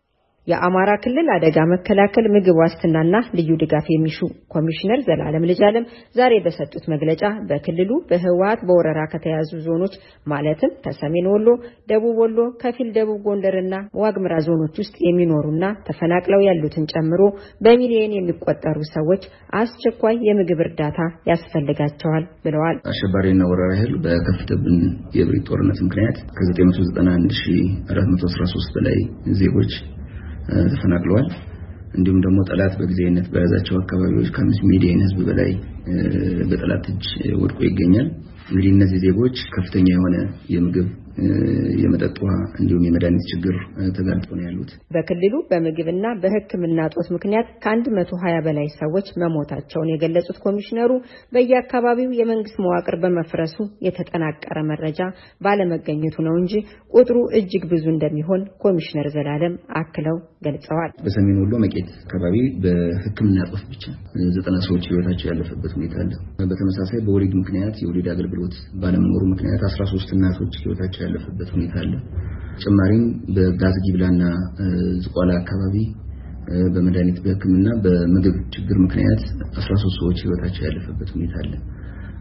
የአማራ ክልል አደጋ መከላከል ምግብ ዋስትናና ልዩ ድጋፍ የሚሹ ኮሚሽነር ዘላለም ልጅአለም ዛሬ በሰጡት መግለጫ በክልሉ በህወሓት በወረራ ከተያዙ ዞኖች ማለትም ከሰሜን ወሎ፣ ደቡብ ወሎ፣ ከፊል ደቡብ ጎንደርና ዋግምራ ዞኖች ውስጥ የሚኖሩና ተፈናቅለው ያሉትን ጨምሮ በሚሊዮን የሚቆጠሩ ሰዎች አስቸኳይ የምግብ እርዳታ ያስፈልጋቸዋል ብለዋል። አሸባሪና ወራሪ ኃይል በከፍተብን የብሪት ጦርነት ምክንያት ከዘጠኝ መቶ ዘጠና አንድ ሺህ አራት መቶ አስራ ሶስት በላይ ዜጎች ተፈናቅለዋል። እንዲሁም ደግሞ ጠላት በጊዜያዊነት በያዛቸው አካባቢዎች ከአምስት ሚሊዮን ህዝብ በላይ በጠላት እጅ ወድቆ ይገኛል። እንግዲህ እነዚህ ዜጎች ከፍተኛ የሆነ የምግብ የመጠጥ ውሃ እንዲሁም የመድኃኒት ችግር ተጋልጠው ነው ያሉት። በክልሉ በምግብና በሕክምና ጦት ምክንያት ከአንድ መቶ ሀያ በላይ ሰዎች መሞታቸውን የገለጹት ኮሚሽነሩ በየአካባቢው የመንግስት መዋቅር በመፍረሱ የተጠናቀረ መረጃ ባለመገኘቱ ነው እንጂ ቁጥሩ እጅግ ብዙ እንደሚሆን ኮሚሽነር ዘላለም አክለው ገልጸዋል። በሰሜን ወሎ መቄት አካባቢ በሕክምና ጦት ብቻ ዘጠና ሰዎች ህይወታቸው ያለፈበት ሁኔታ አለ። በተመሳሳይ በወሊድ ምክንያት የወሊድ አገልግሎት ባለመኖሩ ምክንያት አስራ ሶስት እናቶች ህይወታቸው ያለፈበት ሁኔታ አለ። ጭማሪም በጋዝ ጊብላና ዝቋላ አካባቢ በመድኃኒት በሕክምና በምግብ ችግር ምክንያት አስራ ሶስት ሰዎች ህይወታቸው ያለፈበት ሁኔታ አለ።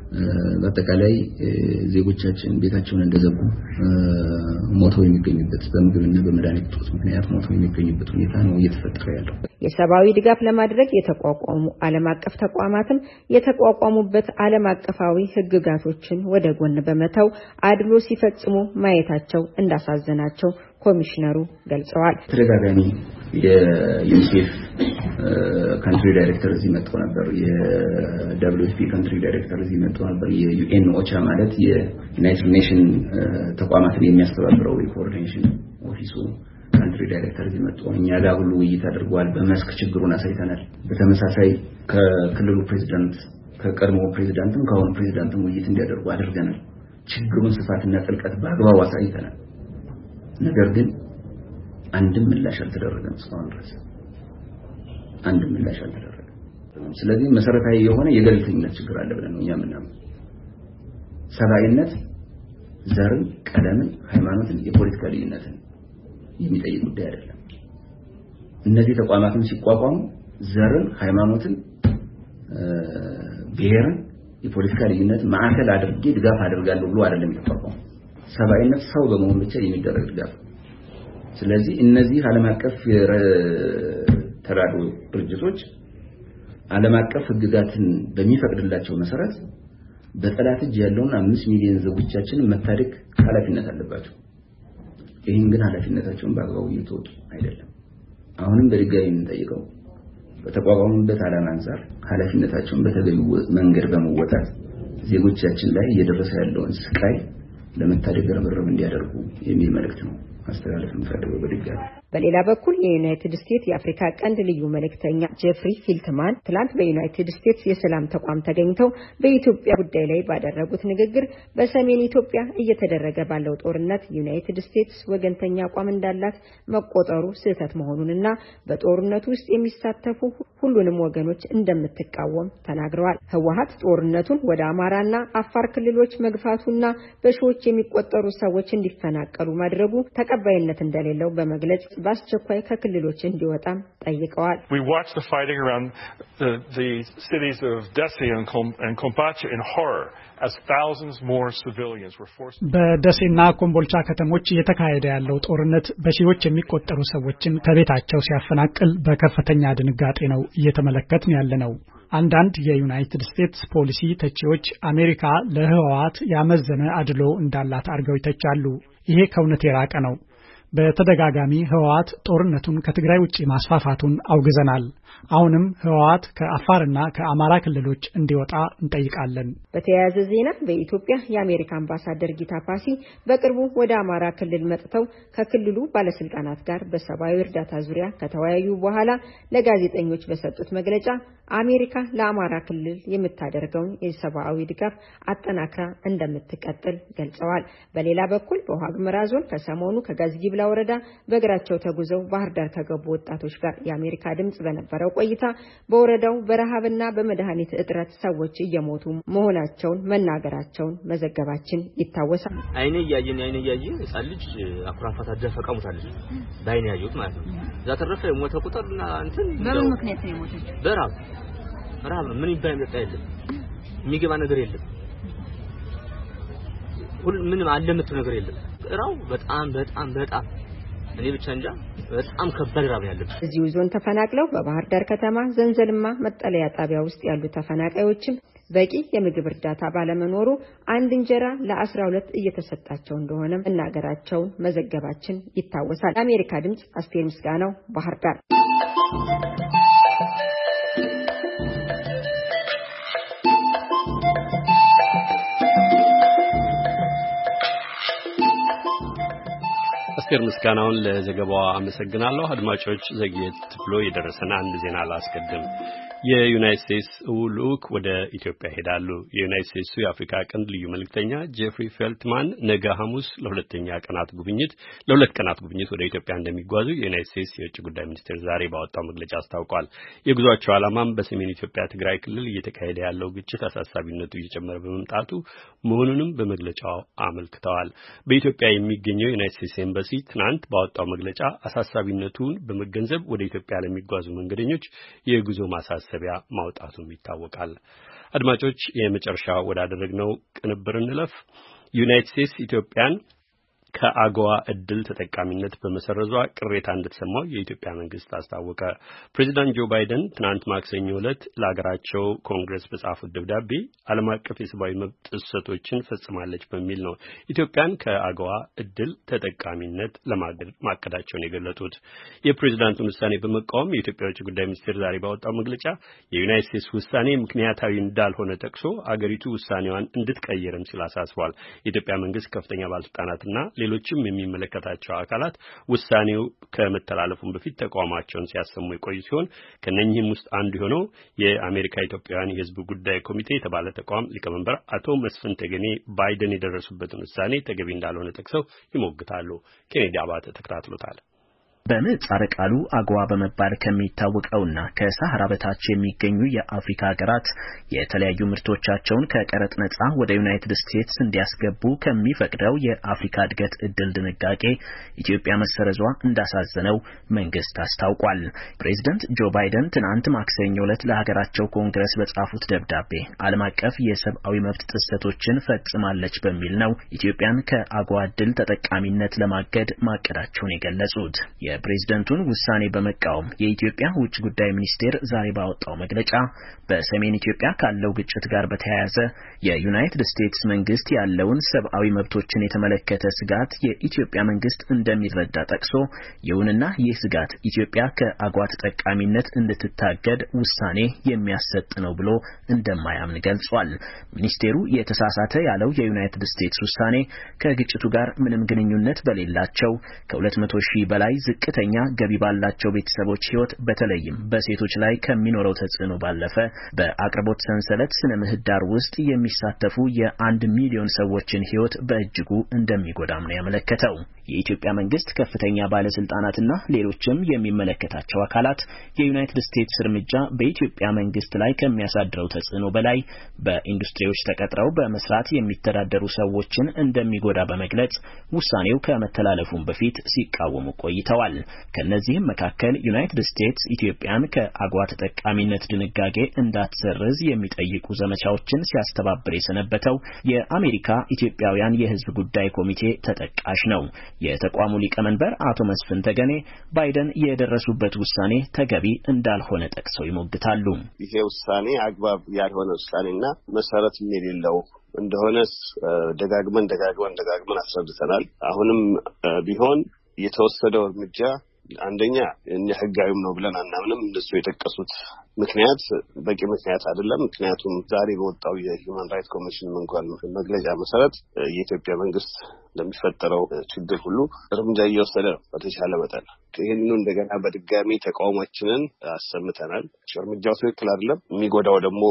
በአጠቃላይ ዜጎቻችን ቤታቸውን እንደዘጉ ሞተው የሚገኙበት በምግብና በመድኃኒት እጦት ምክንያት ሞተው የሚገኙበት ሁኔታ ነው እየተፈጠረ ያለው። የሰብአዊ ድጋፍ ለማድረግ የተቋቋሙ ዓለም አቀፍ ተቋማትም የተቋቋሙበት ዓለም አቀፋዊ ህግጋቶችን ወደ ጎን በመተው አድሎ ሲፈጽሙ ማየታቸው እንዳሳዘናቸው ኮሚሽነሩ ገልጸዋል። ተደጋጋሚ የዩኒሴፍ ካንትሪ ዳይሬክተር እዚህ መጥቶ ነበር። የደብሊው ኤፍ ፒ ካንትሪ ዳይሬክተር እዚህ መጥቶ ነበር። የዩኤን ኦቻ ማለት የዩናይትድ ኔሽን ተቋማትን የሚያስተባብረው የኮኦርዲኔሽን ኦፊሱ ካንትሪ ዳይሬክተር እዚህ መጥቶ እኛ ጋር ሁሉ ውይይት አድርጓል። በመስክ ችግሩን አሳይተናል። በተመሳሳይ ከክልሉ ፕሬዝዳንት ከቀድሞ ፕሬዝዳንትም ከአሁኑ ፕሬዝዳንትም ውይይት እንዲያደርጉ አድርገናል። ችግሩን ስፋትና ጥልቀት በአግባቡ አሳይተናል። ነገር ግን አንድም ምላሽ አልተደረገም እስካሁን ድረስ አንድም ምላሽ አልተደረገም። ስለዚህ መሰረታዊ የሆነ የገለልተኝነት ችግር አለ ብለን ነው የምናምነው። ሰብአዊነት ዘርን፣ ቀለምን፣ ሃይማኖትን፣ የፖለቲካ ልዩነትን የሚጠይቅ ጉዳይ አይደለም። እነዚህ ተቋማትን ሲቋቋሙ ዘርን፣ ሃይማኖትን፣ ብሔርን፣ የፖለቲካ ልዩነት ማዕከል አድርጌ ድጋፍ አደርጋለሁ ብሎ አይደለም የተቋቋመው። ሰብአዊነት ሰው በመሆን ብቻ የሚደረግ ድጋፍ። ስለዚህ እነዚህ ዓለም አቀፍ ተራድኦ ድርጅቶች ዓለም አቀፍ ህግጋትን በሚፈቅድላቸው መሰረት በጠላት እጅ ያለውን አምስት ሚሊዮን ዜጎቻችንን መታደግ ኃላፊነት አለባቸው። ይህን ግን ኃላፊነታቸውን በአግባቡ እየተወጡ አይደለም። አሁንም በድጋሚ የምንጠይቀው በተቋቋሙበት ዓላማ አንፃር ኃላፊነታቸውን በተገቢው መንገድ በመወጣት ዜጎቻችን ላይ እየደረሰ ያለውን ስቃይ ለመታደግ ርብርብ እንዲያደርጉ የሚል መልእክት ነው አስተላልፍ የምፈልገው በድጋሚ። በሌላ በኩል የዩናይትድ ስቴትስ የአፍሪካ ቀንድ ልዩ መልእክተኛ ጄፍሪ ፊልትማን ትላንት በዩናይትድ ስቴትስ የሰላም ተቋም ተገኝተው በኢትዮጵያ ጉዳይ ላይ ባደረጉት ንግግር በሰሜን ኢትዮጵያ እየተደረገ ባለው ጦርነት ዩናይትድ ስቴትስ ወገንተኛ አቋም እንዳላት መቆጠሩ ስህተት መሆኑንና በጦርነቱ ውስጥ የሚሳተፉ ሁሉንም ወገኖች እንደምትቃወም ተናግረዋል። ህወሓት ጦርነቱን ወደ አማራና አፋር ክልሎች መግፋቱና በሺዎች የሚቆጠሩ ሰዎች እንዲፈናቀሉ ማድረጉ ተቀባይነት እንደሌለው በመግለጽ በአስቸኳይ ከክልሎች እንዲወጣም ጠይቀዋል። We watched the fighting around the, the cities of Dessie and, Com and Kombacha in horror as thousands more civilians were forced. በደሴና ኮምቦልቻ ከተሞች እየተካሄደ ያለው ጦርነት በሺዎች የሚቆጠሩ ሰዎችን ከቤታቸው ሲያፈናቅል በከፍተኛ ድንጋጤ ነው እየተመለከትን ያለነው። አንዳንድ የዩናይትድ ስቴትስ ፖሊሲ ተቺዎች አሜሪካ ለህወሓት ያመዘነ አድሎ እንዳላት አርገው ይተቻሉ። ይሄ ከእውነት የራቀ ነው። በተደጋጋሚ ህወሓት ጦርነቱን ከትግራይ ውጪ ማስፋፋቱን አውግዘናል። አሁንም ህወሓት ከአፋርና ከአማራ ክልሎች እንዲወጣ እንጠይቃለን። በተያያዘ ዜና በኢትዮጵያ የአሜሪካ አምባሳደር ጊታ ፓሲ በቅርቡ ወደ አማራ ክልል መጥተው ከክልሉ ባለስልጣናት ጋር በሰብአዊ እርዳታ ዙሪያ ከተወያዩ በኋላ ለጋዜጠኞች በሰጡት መግለጫ አሜሪካ ለአማራ ክልል የምታደርገውን የሰብአዊ ድጋፍ አጠናክራ እንደምትቀጥል ገልጸዋል። በሌላ በኩል በዋግኽምራ ዞን ከሰሞኑ ከጋዝጊብላ ወረዳ በእግራቸው ተጉዘው ባህር ዳር ከገቡ ወጣቶች ጋር የአሜሪካ ድምጽ በነበረው ቆይታ በወረዳው በረሃብና በመድኃኒት እጥረት ሰዎች እየሞቱ መሆናቸውን መናገራቸውን መዘገባችን ይታወሳል። አይኔ ያየኝ አይኔ ያየኝ ህፃን ልጅ አኩራፋታ ደፈቃ ሞታለች። ባይኔ ያየሁት ማለት ነው። እዛ ተረፈ የሞተ ቁጥርና እንትን በምን ምክንያት ነው የሞተች? በረሃብ ረሃብ ምን ይባል መጣ የለም። የሚገባ ነገር የለም። ሁሉ ምንም አለምት ነገር የለም። ራው በጣም በጣም በጣም እኔ ብቻ እንጃ በጣም ከባድ ራብ ያለበት። እዚሁ ዞን ተፈናቅለው በባህር ዳር ከተማ ዘንዘልማ መጠለያ ጣቢያ ውስጥ ያሉ ተፈናቃዮችም በቂ የምግብ እርዳታ ባለመኖሩ አንድ እንጀራ ለአስራ ሁለት እየተሰጣቸው እንደሆነ መናገራቸውን መዘገባችን ይታወሳል። የአሜሪካ ድምጽ አስቴር ምስጋናው ባህር ዳር። አስቴር ምስጋናውን ለዘገባው አመሰግናለሁ። አድማጮች ዘግየት ብሎ የደረሰና አንድ ዜና ላስቀድም። የዩናይትድ ስቴትስ ልዑክ ወደ ኢትዮጵያ ሄዳሉ። የዩናይትድ ስቴትስ የአፍሪካ ቀንድ ልዩ መልእክተኛ ጄፍሪ ፌልትማን ነገ ሐሙስ ለሁለተኛ ቀናት ጉብኝት ለሁለት ቀናት ጉብኝት ወደ ኢትዮጵያ እንደሚጓዙ የዩናይትድ ስቴትስ የውጭ ጉዳይ ሚኒስቴር ዛሬ ባወጣው መግለጫ አስታውቋል። የጉዟቸው ዓላማም በሰሜን ኢትዮጵያ ትግራይ ክልል እየተካሄደ ያለው ግጭት አሳሳቢነቱ እየጨመረ በመምጣቱ መሆኑንም በመግለጫው አመልክተዋል። በኢትዮጵያ የሚገኘው ዩናይትድ ስቴትስ ኤምባሲ ትናንት ባወጣው መግለጫ አሳሳቢነቱን በመገንዘብ ወደ ኢትዮጵያ ለሚጓዙ መንገደኞች የጉዞ ማሳሰቢያ ማውጣቱም ይታወቃል። አድማጮች የመጨረሻ ወዳደረግነው ቅንብር እንለፍ። ዩናይትድ ስቴትስ ኢትዮጵያን ከአጎዋ እድል ተጠቃሚነት በመሰረዟ ቅሬታ እንደተሰማው የኢትዮጵያ መንግስት አስታወቀ። ፕሬዚዳንት ጆ ባይደን ትናንት ማክሰኞ ዕለት ለሀገራቸው ኮንግረስ በጻፉት ደብዳቤ ዓለም አቀፍ የሰብአዊ መብት ጥሰቶችን ፈጽማለች በሚል ነው ኢትዮጵያን ከአጎዋ እድል ተጠቃሚነት ለማገድ ማቀዳቸውን የገለጡት። የፕሬዚዳንቱን ውሳኔ በመቃወም የኢትዮጵያ ውጭ ጉዳይ ሚኒስቴር ዛሬ ባወጣው መግለጫ የዩናይትድ ስቴትስ ውሳኔ ምክንያታዊ እንዳልሆነ ጠቅሶ አገሪቱ ውሳኔዋን እንድትቀይርም ሲል አሳስቧል። የኢትዮጵያ መንግስት ከፍተኛ ባለስልጣናትና ሌሎችም የሚመለከታቸው አካላት ውሳኔው ከመተላለፉን በፊት ተቃውሟቸውን ሲያሰሙ የቆዩ ሲሆን ከነኚህም ውስጥ አንዱ የሆነው የአሜሪካ ኢትዮጵያውያን የሕዝብ ጉዳይ ኮሚቴ የተባለ ተቋም ሊቀመንበር አቶ መስፍን ተገኔ ባይደን የደረሱበትን ውሳኔ ተገቢ እንዳልሆነ ጠቅሰው ይሞግታሉ። ኬኔዲ አባተ ተከታትሎታል። በምህጻረ ቃሉ አጎዋ በመባል ከሚታወቀውና ከሳህራ በታች የሚገኙ የአፍሪካ ሀገራት የተለያዩ ምርቶቻቸውን ከቀረጥ ነጻ ወደ ዩናይትድ ስቴትስ እንዲያስገቡ ከሚፈቅደው የአፍሪካ እድገት እድል ድንጋጌ ኢትዮጵያ መሰረዟ እንዳሳዘነው መንግስት አስታውቋል። ፕሬዝዳንት ጆ ባይደን ትናንት ማክሰኞ ዕለት ለሀገራቸው ኮንግረስ በጻፉት ደብዳቤ ዓለም አቀፍ የሰብአዊ መብት ጥሰቶችን ፈጽማለች በሚል ነው ኢትዮጵያን ከአጎዋ እድል ተጠቃሚነት ለማገድ ማቀዳቸውን የገለጹት። የፕሬዝዳንቱን ውሳኔ በመቃወም የኢትዮጵያ ውጭ ጉዳይ ሚኒስቴር ዛሬ ባወጣው መግለጫ በሰሜን ኢትዮጵያ ካለው ግጭት ጋር በተያያዘ የዩናይትድ ስቴትስ መንግስት ያለውን ሰብአዊ መብቶችን የተመለከተ ስጋት የኢትዮጵያ መንግስት እንደሚረዳ ጠቅሶ ይሁንና ይህ ስጋት ኢትዮጵያ ከአጎዋ ተጠቃሚነት እንድትታገድ ውሳኔ የሚያሰጥ ነው ብሎ እንደማያምን ገልጿል። ሚኒስቴሩ የተሳሳተ ያለው የዩናይትድ ስቴትስ ውሳኔ ከግጭቱ ጋር ምንም ግንኙነት በሌላቸው ከሁለት መቶ ሺህ በላይ ዝቅተኛ ገቢ ባላቸው ቤተሰቦች ህይወት በተለይም በሴቶች ላይ ከሚኖረው ተጽዕኖ ባለፈ በአቅርቦት ሰንሰለት ስነ ምህዳር ውስጥ የሚሳተፉ የአንድ ሚሊዮን ሰዎችን ህይወት በእጅጉ እንደሚጎዳም ነው ያመለከተው። የኢትዮጵያ መንግስት ከፍተኛ ባለስልጣናትና ሌሎችም የሚመለከታቸው አካላት የዩናይትድ ስቴትስ እርምጃ በኢትዮጵያ መንግስት ላይ ከሚያሳድረው ተጽዕኖ በላይ በኢንዱስትሪዎች ተቀጥረው በመስራት የሚተዳደሩ ሰዎችን እንደሚጎዳ በመግለጽ ውሳኔው ከመተላለፉም በፊት ሲቃወሙ ቆይተዋል። ከነዚህም መካከል ዩናይትድ ስቴትስ ኢትዮጵያን ከአጎዋ ተጠቃሚነት ድንጋጌ እንዳትሰርዝ የሚጠይቁ ዘመቻዎችን ሲያስተባብር የሰነበተው የአሜሪካ ኢትዮጵያውያን የህዝብ ጉዳይ ኮሚቴ ተጠቃሽ ነው። የተቋሙ ሊቀመንበር አቶ መስፍን ተገኔ ባይደን የደረሱበት ውሳኔ ተገቢ እንዳልሆነ ጠቅሰው ይሞግታሉ። ይሄ ውሳኔ አግባብ ያልሆነ ውሳኔና መሰረት የሌለው እንደሆነስ ደጋግመን ደጋግመን ደጋግመን አስረድተናል። አሁንም ቢሆን የተወሰደው እርምጃ አንደኛ እኛ ህጋዊም ነው ብለን አናምንም። እንደሱ የጠቀሱት ምክንያት በቂ ምክንያት አይደለም። ምክንያቱም ዛሬ በወጣው የሂውማን ራይትስ ኮሚሽን እንኳን መግለጫ መሰረት የኢትዮጵያ መንግስት ለሚፈጠረው ችግር ሁሉ እርምጃ እየወሰደ ነው በተቻለ መጠን። ይህንኑ እንደገና በድጋሚ ተቃውሟችንን አሰምተናል። እርምጃው ትክክል አይደለም። የሚጎዳው ደግሞ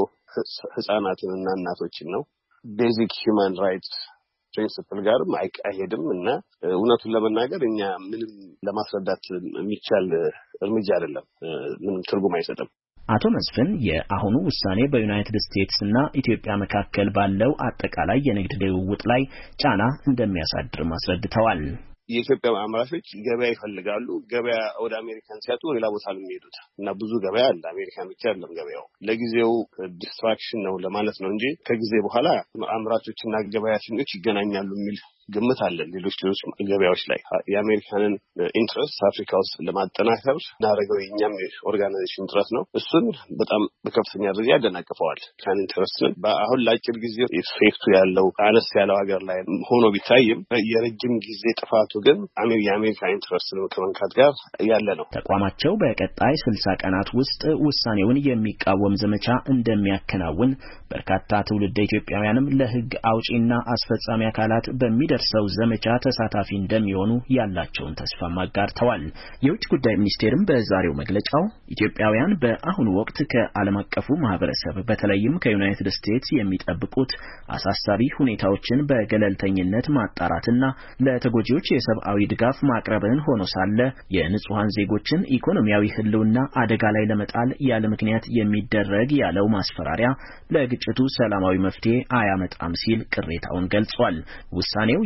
ህጻናትንና እናቶችን ነው። ቤዚክ ሂውማን ራይትስ ፕሪንሲፕል ጋርም አይሄድም እና እውነቱን ለመናገር እኛ ምንም ለማስረዳት የሚቻል እርምጃ አይደለም። ምንም ትርጉም አይሰጥም። አቶ መስፍን የአሁኑ ውሳኔ በዩናይትድ ስቴትስ እና ኢትዮጵያ መካከል ባለው አጠቃላይ የንግድ ልውውጥ ላይ ጫና እንደሚያሳድር አስረድተዋል። የኢትዮጵያ አምራቾች ገበያ ይፈልጋሉ። ገበያ ወደ አሜሪካን ሲያጡ ሌላ ቦታ ነው የሚሄዱት እና ብዙ ገበያ አለ። አሜሪካን ብቻ አይደለም ገበያው። ለጊዜው ዲስትራክሽን ነው ለማለት ነው እንጂ ከጊዜ በኋላ አምራቾችና ገበያተኞች ይገናኛሉ የሚል ግምት አለ። ሌሎች ሌሎች ገበያዎች ላይ የአሜሪካንን ኢንትረስት አፍሪካ ውስጥ ለማጠናከር እናደርገው የኛም ኦርጋናይዜሽን ጥረት ነው። እሱን በጣም በከፍተኛ ደረጃ ያደናቅፈዋል። ካን ኢንትረስትን በአሁን ለአጭር ጊዜ ኢፌክቱ ያለው አነስ ያለው ሀገር ላይ ሆኖ ቢታይም የረጅም ጊዜ ጥፋቱ ግን የአሜሪካ ኢንትረስትን ከመንካት ጋር ያለ ነው። ተቋማቸው በቀጣይ ስልሳ ቀናት ውስጥ ውሳኔውን የሚቃወም ዘመቻ እንደሚያከናውን በርካታ ትውልደ ኢትዮጵያውያንም ለህግ አውጪና አስፈጻሚ አካላት በሚደ ሰው ዘመቻ ተሳታፊ እንደሚሆኑ ያላቸውን ተስፋ ማጋርተዋል። የውጭ ጉዳይ ሚኒስቴርም በዛሬው መግለጫው ኢትዮጵያውያን በአሁኑ ወቅት ከዓለም አቀፉ ማህበረሰብ በተለይም ከዩናይትድ ስቴትስ የሚጠብቁት አሳሳቢ ሁኔታዎችን በገለልተኝነት ማጣራትና ለተጎጂዎች የሰብአዊ ድጋፍ ማቅረብን ሆኖ ሳለ የንጹሃን ዜጎችን ኢኮኖሚያዊ ህልውና አደጋ ላይ ለመጣል ያለ ምክንያት የሚደረግ ያለው ማስፈራሪያ ለግጭቱ ሰላማዊ መፍትሄ አያመጣም ሲል ቅሬታውን ገልጿል። ውሳኔው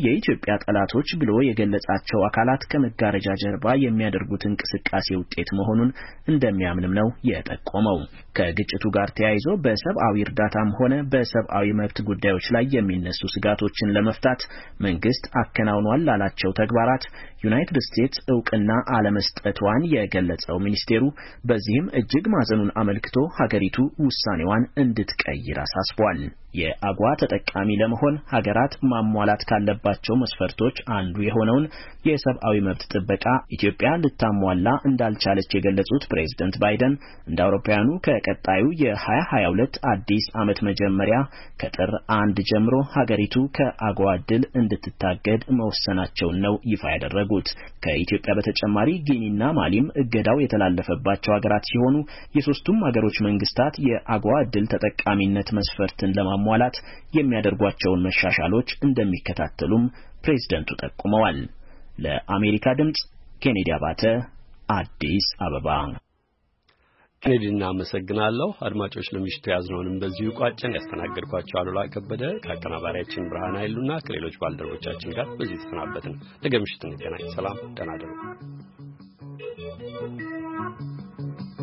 የኢትዮጵያ ጠላቶች ብሎ የገለጻቸው አካላት ከመጋረጃ ጀርባ የሚያደርጉት እንቅስቃሴ ውጤት መሆኑን እንደሚያምንም ነው የጠቆመው። ከግጭቱ ጋር ተያይዞ በሰብአዊ እርዳታም ሆነ በሰብአዊ መብት ጉዳዮች ላይ የሚነሱ ስጋቶችን ለመፍታት መንግስት አከናውኗል ላላቸው ተግባራት ዩናይትድ ስቴትስ እውቅና አለመስጠቷን የገለጸው ሚኒስቴሩ በዚህም እጅግ ማዘኑን አመልክቶ ሀገሪቱ ውሳኔዋን እንድትቀይር አሳስቧል። የአጓ ተጠቃሚ ለመሆን ሀገራት ማሟላት ካለባቸው መስፈርቶች አንዱ የሆነውን የሰብአዊ መብት ጥበቃ ኢትዮጵያ ልታሟላ እንዳልቻለች የገለጹት ፕሬዝዳንት ባይደን እንደ አውሮፓውያኑ ከቀጣዩ የ2022 አዲስ ዓመት መጀመሪያ ከጥር አንድ ጀምሮ ሀገሪቱ ከአጓ ድል እንድትታገድ መወሰናቸውን ነው ይፋ ያደረጉት። ከኢትዮጵያ በተጨማሪ ጊኒና ማሊም እገዳው የተላለፈባቸው ሀገራት ሲሆኑ የሶስቱም ሀገሮች መንግስታት የአጓ ድል ተጠቃሚነት መስፈርትን ለማሟላት የሚያደርጓቸውን መሻሻሎች እንደሚከታተሉም ፕሬዝዳንቱ ጠቁመዋል። ለአሜሪካ ድምጽ ኬኔዲ አባተ አዲስ አበባ። ኬኔዲ እናመሰግናለሁ። አድማጮች ለምሽቱ ያዝነውንም በዚሁ ቋጨን። ያስተናገድኳቸው አሉላ ከበደ ከአቀናባሪያችን ብርሃን ኃይሉና ከሌሎች ባልደረቦቻችን ጋር በዚህ ተሰናበትን። ነገ ምሽት እንገናኝ። ሰላም፣ ደህና እደሩ።